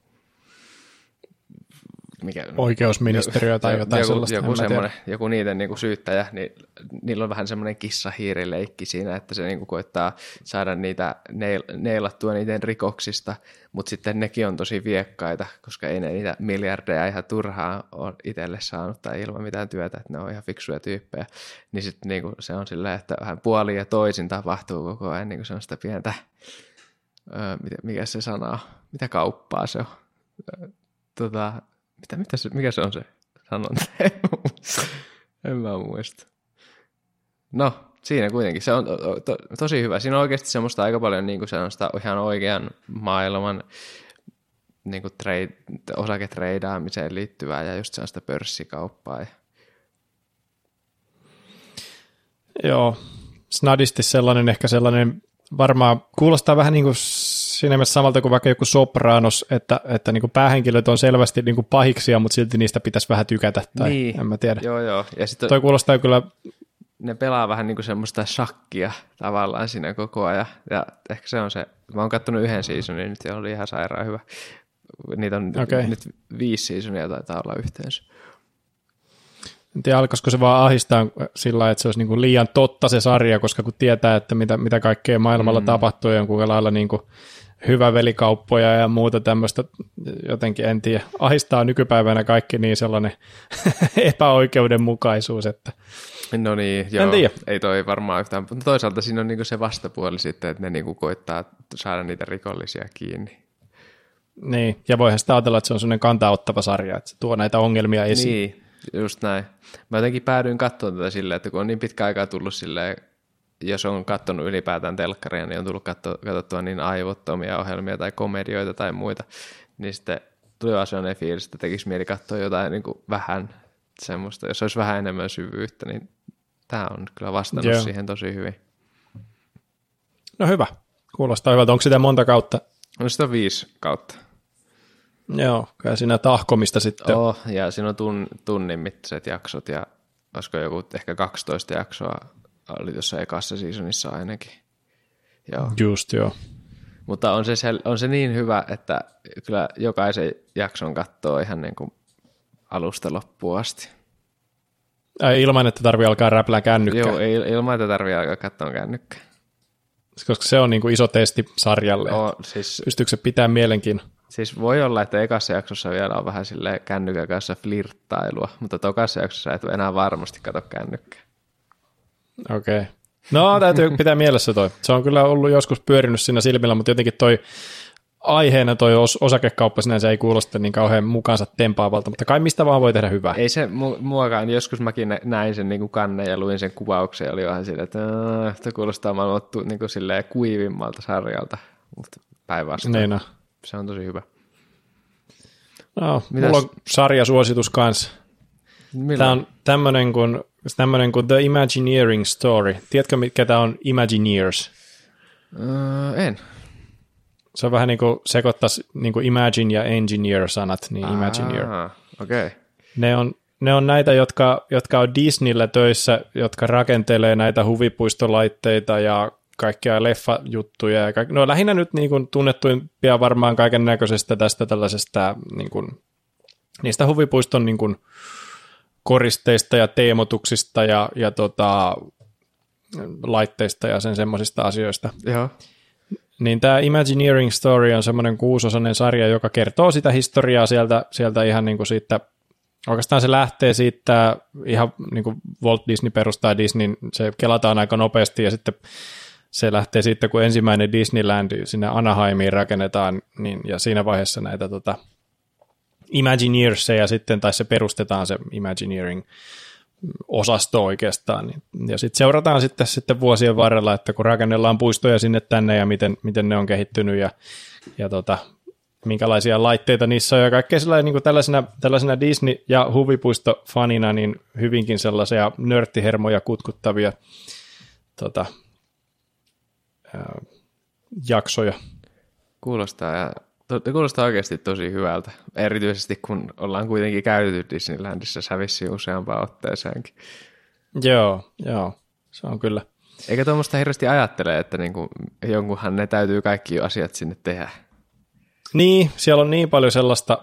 mikä, oikeusministeriö tai jotain joku, sellaista. Joku, semmoinen, joku niiden niin kuin syyttäjä, niin niillä on vähän semmoinen kissahiirileikki siinä, että se niin kuin koittaa saada niitä neil- neilattua niiden rikoksista, mutta sitten nekin on tosi viekkaita, koska ei ne niitä miljardeja ihan turhaan ole itselle saanut tai ilman mitään työtä, että ne on ihan fiksuja tyyppejä. Niin sitten niin kuin se on silleen, että vähän puolin ja toisin tapahtuu koko ajan niin kuin semmoista pientä, öö, mikä se sana, mitä kauppaa se on, tota... Mitä, mitä se, mikä se on se sanonta? En mä muista. No, siinä kuitenkin. Se on to, to, tosi hyvä. Siinä on oikeasti semmoista aika paljon niin kuin semmoista ihan oikean maailman niin kuin trade, osaketreidaamiseen liittyvää ja just sellaista pörssikauppaa. Ja... Joo, snadisti sellainen, ehkä sellainen, varmaan kuulostaa vähän niin kuin siinä mielessä samalta kuin vaikka joku Sopranos, että, että niin kuin päähenkilöt on selvästi niin kuin pahiksia, mutta silti niistä pitäisi vähän tykätä, tai niin. En mä tiedä. Joo, joo. Ja sit toi kuulostaa kyllä... Ne pelaa vähän niin kuin semmoista shakkia tavallaan siinä koko ajan, ja ehkä se on se, mä oon kattonut yhden seasonin nyt, ja oli ihan sairaan hyvä. Niitä on okay. Nyt viisi seasonia taitaa olla yhteensä. En tiedä, alkaisiko se vaan ahistaa sillä lailla, että se olisi niin kuin liian totta se sarja, koska kun tietää, että mitä, mitä kaikkea maailmalla mm. tapahtuu, ja kuinka lailla niin kuin hyvä velikauppoja ja muuta tämmöistä, jotenkin en tiedä, ahistaa nykypäivänä kaikki niin sellainen epäoikeudenmukaisuus, että no niin, joo, ei toi varmaan yhtään, mutta toisaalta siinä on niinku se vastapuoli sitten, että ne niinku koittaa saada niitä rikollisia kiinni. Niin, ja voihan sitä ajatella, että se on sellainen kantaa-ottava sarja, että se tuo näitä ongelmia esiin. Niin, just näin. Mä jotenkin päädyin katsomaan tätä silleen, että kun on niin pitkä aikaa tullut silleen, jos on katsonut ylipäätään telkkaria, niin on tullut katso, katsottua niin aivottomia ohjelmia tai komedioita tai muita, niin sitten tuli vaan sellainen fiilis, että tekisi mieli katsoa jotain niin kuin vähän semmoista, jos olisi vähän enemmän syvyyttä, niin tämä on kyllä vastannut Joo. siihen tosi hyvin. No hyvä, kuulostaa hyvältä. Onko sitä monta kautta? On sitä viisi kautta. Joo, kyllä siinä tahkomista sitten. Oh, ja siinä on tun, tunnin mittaiset jaksot ja olisiko joku ehkä kaksitoista jaksoa oli tuossa ekassa seasonissa ainakin. Joo. Just joo. Mutta on se, on se niin hyvä, että kyllä jokaisen jakson katsoo ihan niin kuin alusta loppuun asti. Ai, ilman, että tarvii alkaa räplää kännykkää. Joo, ei, ilman, että tarvii alkaa katsoa kännykkää. Koska se on niin kuin iso testi sarjalle. No, siis, pystyykö se pitää mielenkiin? Siis voi olla, että ekassa jaksossa vielä on vähän silleen kännykän kanssa flirttailua, mutta tokassa jaksossa et enää varmasti katso kännykkää. Okei. Okay. No, täytyy pitää mielessä toi. Se on kyllä ollut joskus pyörinyt siinä silmillä, mutta jotenkin toi aiheena toi os- osakekauppa sinänsä ei kuulosta niin kauhean mukaansa tempaavalta, mutta kai mistä vaan voi tehdä hyvää. Ei se mu- muakaan. Joskus mäkin näin sen niin kuin kannen ja luin sen kuvauksen ja oli vähän silleen, että tämä kuulostaa maailman niin kuin silleen kuivimmalta sarjalta, mutta päinvastoin. Niin no. Se on tosi hyvä. No, Mitäs? Mulla on sarjasuositus kanssa. Milloin? Tämä on tämmöinen kuin, tämmöinen kuin The Imagineering Story. Tiedätkö, mitkä tämä on Imagineers? Uh, en. Se on vähän niin kuin sekoittaisi niin kuin Imagine ja Engineer-sanat, niin ah, Imagineer. Okei. Okay. Ne on, ne on näitä, jotka, jotka on Disneyllä töissä, jotka rakentelee näitä huvipuistolaitteita ja kaikkia leffajuttuja. Ja kaik- no lähinnä nyt niin kuin tunnettuimpia varmaan kaiken näköisestä tästä tällaisesta niin kuin, niistä huvipuiston niin kuin koristeista ja teemotuksista ja, ja tota, laitteista ja sen semmoisista asioista. Joo. Niin tämä Imagineering Story on semmoinen kuusosainen sarja, joka kertoo sitä historiaa sieltä, sieltä ihan niin kuin siitä oikeastaan se lähtee siitä, ihan niin kuin Walt Disney perustaa Disney, se kelataan aika nopeasti ja sitten se lähtee siitä, kun ensimmäinen Disneyland sinne Anaheimiin rakennetaan, niin, ja siinä vaiheessa näitä tota, Imagineersia sitten, tai se perustetaan se Imagineering-osasto oikeastaan, niin, ja sitten seurataan sitten, sitten vuosien varrella, että kun rakennellaan puistoja sinne tänne, ja miten, miten ne on kehittynyt, ja, ja tota, minkälaisia laitteita niissä on, ja kaikkea sellainen, niin kuin tällaisena, tällaisena Disney- ja huvipuistofanina, niin hyvinkin sellaisia nörttihermoja kutkuttavia tota, ää, jaksoja. Kuulostaa, ja to, kuulostaa oikeasti tosi hyvältä, erityisesti kun ollaan kuitenkin käyty Disneylandissa sävissiin useampaan otteeseenkin. Joo, joo, se on kyllä. Eikä tuommoista hirveästi ajattele, että niinku, jonkunhan ne täytyy kaikki asiat sinne tehdä. Niin, siellä on niin paljon sellaista,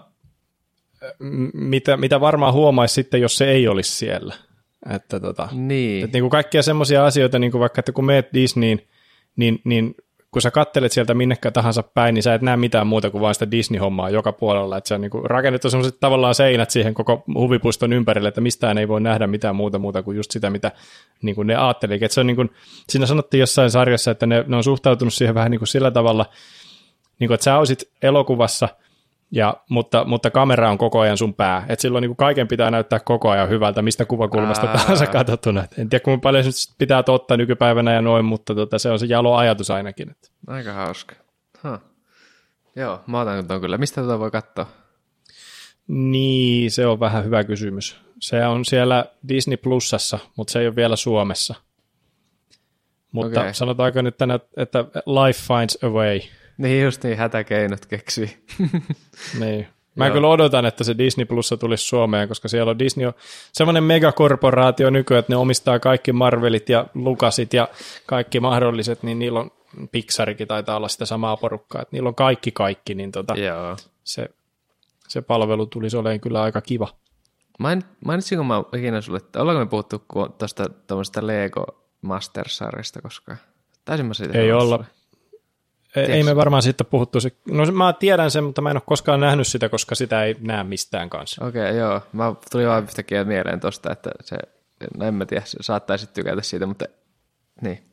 mitä, mitä varmaan huomaisi sitten, jos se ei olisi siellä. Että tota, niin. että niin kuin kaikkia semmoisia asioita, niin kuin vaikka, että kun meet Disneyin, niin, niin kun sä kattelet sieltä minnekään tahansa päin, niin sä et näe mitään muuta kuin vain sitä Disney-hommaa joka puolella. Että se on niin kuin rakennettu semmoiset tavallaan seinät siihen koko huvipuiston ympärille, että mistään ei voi nähdä mitään muuta muuta kuin just sitä, mitä niin kuin ne ajattelivat. Että se on niin kuin, siinä sanottiin jossain sarjassa, että ne, ne on suhtautunut siihen vähän niin kuin sillä tavalla, niin kuin, että sä olisit elokuvassa, ja, mutta, mutta kamera on koko ajan sun pää. Että silloin niin kuin kaiken pitää näyttää koko ajan hyvältä, mistä kuvakulmasta Aa. tahansa katsottuna. En tiedä, kuinka paljon se pitää totta nykypäivänä ja noin, mutta tota, se on se jalo ajatus ainakin. Että. Aika hauska. Huh. Joo, mä otan tuon kyllä. Mistä tätä voi katsoa? Niin, se on vähän hyvä kysymys. Se on siellä Disney Plusassa, mutta se ei ole vielä Suomessa. Mutta okay. Sanotaanko nyt tänne, että life finds a way. Niin just niin, hätäkeinot keksii. Niin. Mä Joo. kyllä odotan, että se Disney Plussa tulisi Suomeen, koska siellä on Disney on semmoinen megakorporaatio nykyään, että ne omistaa kaikki Marvelit ja Lucasit ja kaikki mahdolliset, niin niillä on Pixarikin taitaa olla sitä samaa porukkaa, että niillä on kaikki kaikki, niin tota, se, se palvelu tulisi olemaan kyllä aika kiva. Main, mainitsinko mä ikinä sulle, että ollaanko me puhuttu tuosta tuommoisesta Lego Masters-sarjasta koskaan? Taisin mä siitä Ei olla. Sulle. Tiedätkö? Ei me varmaan siitä puhuttu. No mä tiedän sen, mutta mä en ole koskaan nähnyt sitä, koska sitä ei näe mistään kanssa. Okei, okay, joo. Mä tuli vaan yhtäkkiä mieleen tosta, että se, no en mä tiedä, saattaisit tykätä siitä, mutta niin.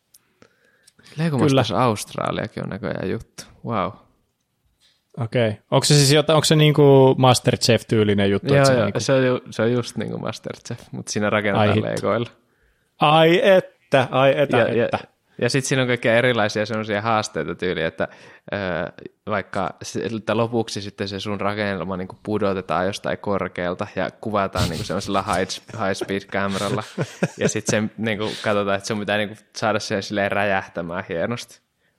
Lego Masters Australiakin on näköjään juttu. Wow. Okei. Okay. Onko se siis jotain, onko se niinku Masterchef-tyylinen juttu? Joo, se, joo. niinku... Se, on ju, se on just niinku Masterchef, mutta siinä rakennetaan ai Legoilla. Ai että, ai että, ja, että. Ja, Ja sitten siinä on kaikkia erilaisia sellaisia haasteita tyyliä, että ö, vaikka että lopuksi sitten se sun rakennelma niin kuin pudotetaan jostain korkealta ja kuvataan niin kuin sellaisella high, high speed kameralla. Ja sitten niin kuin katsotaan, että sun pitää niin kuin saada sen silleen räjähtämään hienosti.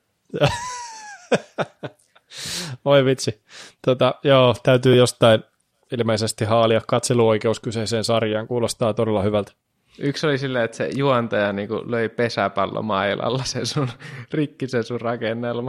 Oi vitsi. Tota, joo, täytyy jostain ilmeisesti haalia katseluoikeus kyseiseen sarjaan. Kuulostaa todella hyvältä. Yksi oli silleen, että se juontaja niin kuin löi pesäpallomailalla sen sun, rikki sen sun rakennelma.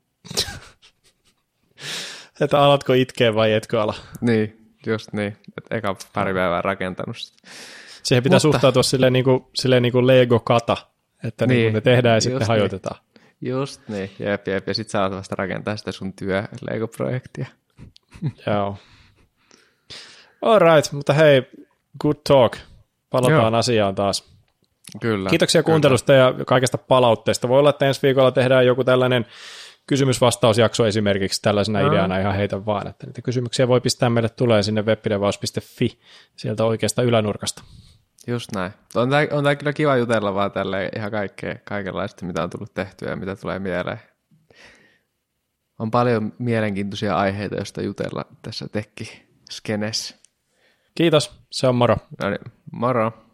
Että alatko itkeä vai etkö ala? Niin, just niin. Että eka pari päivää rakentanut sitä. Siihen pitää Mutta... suhtautua silleen niin kuin, silleen niin kuin Lego-kata, että niin, niin ne tehdään ja sitten hajotetaan. Niin. Just niin, jep, jep. Ja sitten sä alat vasta rakentaa sitä sun työ Lego-projektia. Joo. All right, mutta hei, good talk. Palataan Joo. asiaan taas. Kyllä. Kiitoksia kyllä. kuuntelusta ja kaikesta palautteesta. Voi olla, että ensi viikolla tehdään joku tällainen kysymysvastausjakso esimerkiksi tällaisena no. ideana ihan heitä vaan. Että niitä kysymyksiä voi pistää meille tulee sinne webpidevaus piste fi sieltä oikeasta ylänurkasta. Just näin. On tämä, on tämä kyllä kiva jutella vaan tälleen ihan kaikkea, kaikenlaista, mitä on tullut tehtyä ja mitä tulee mieleen. On paljon mielenkiintoisia aiheita, joista jutella tässä tekki-skenessä. Kiitos, se on moro. No niin, moro.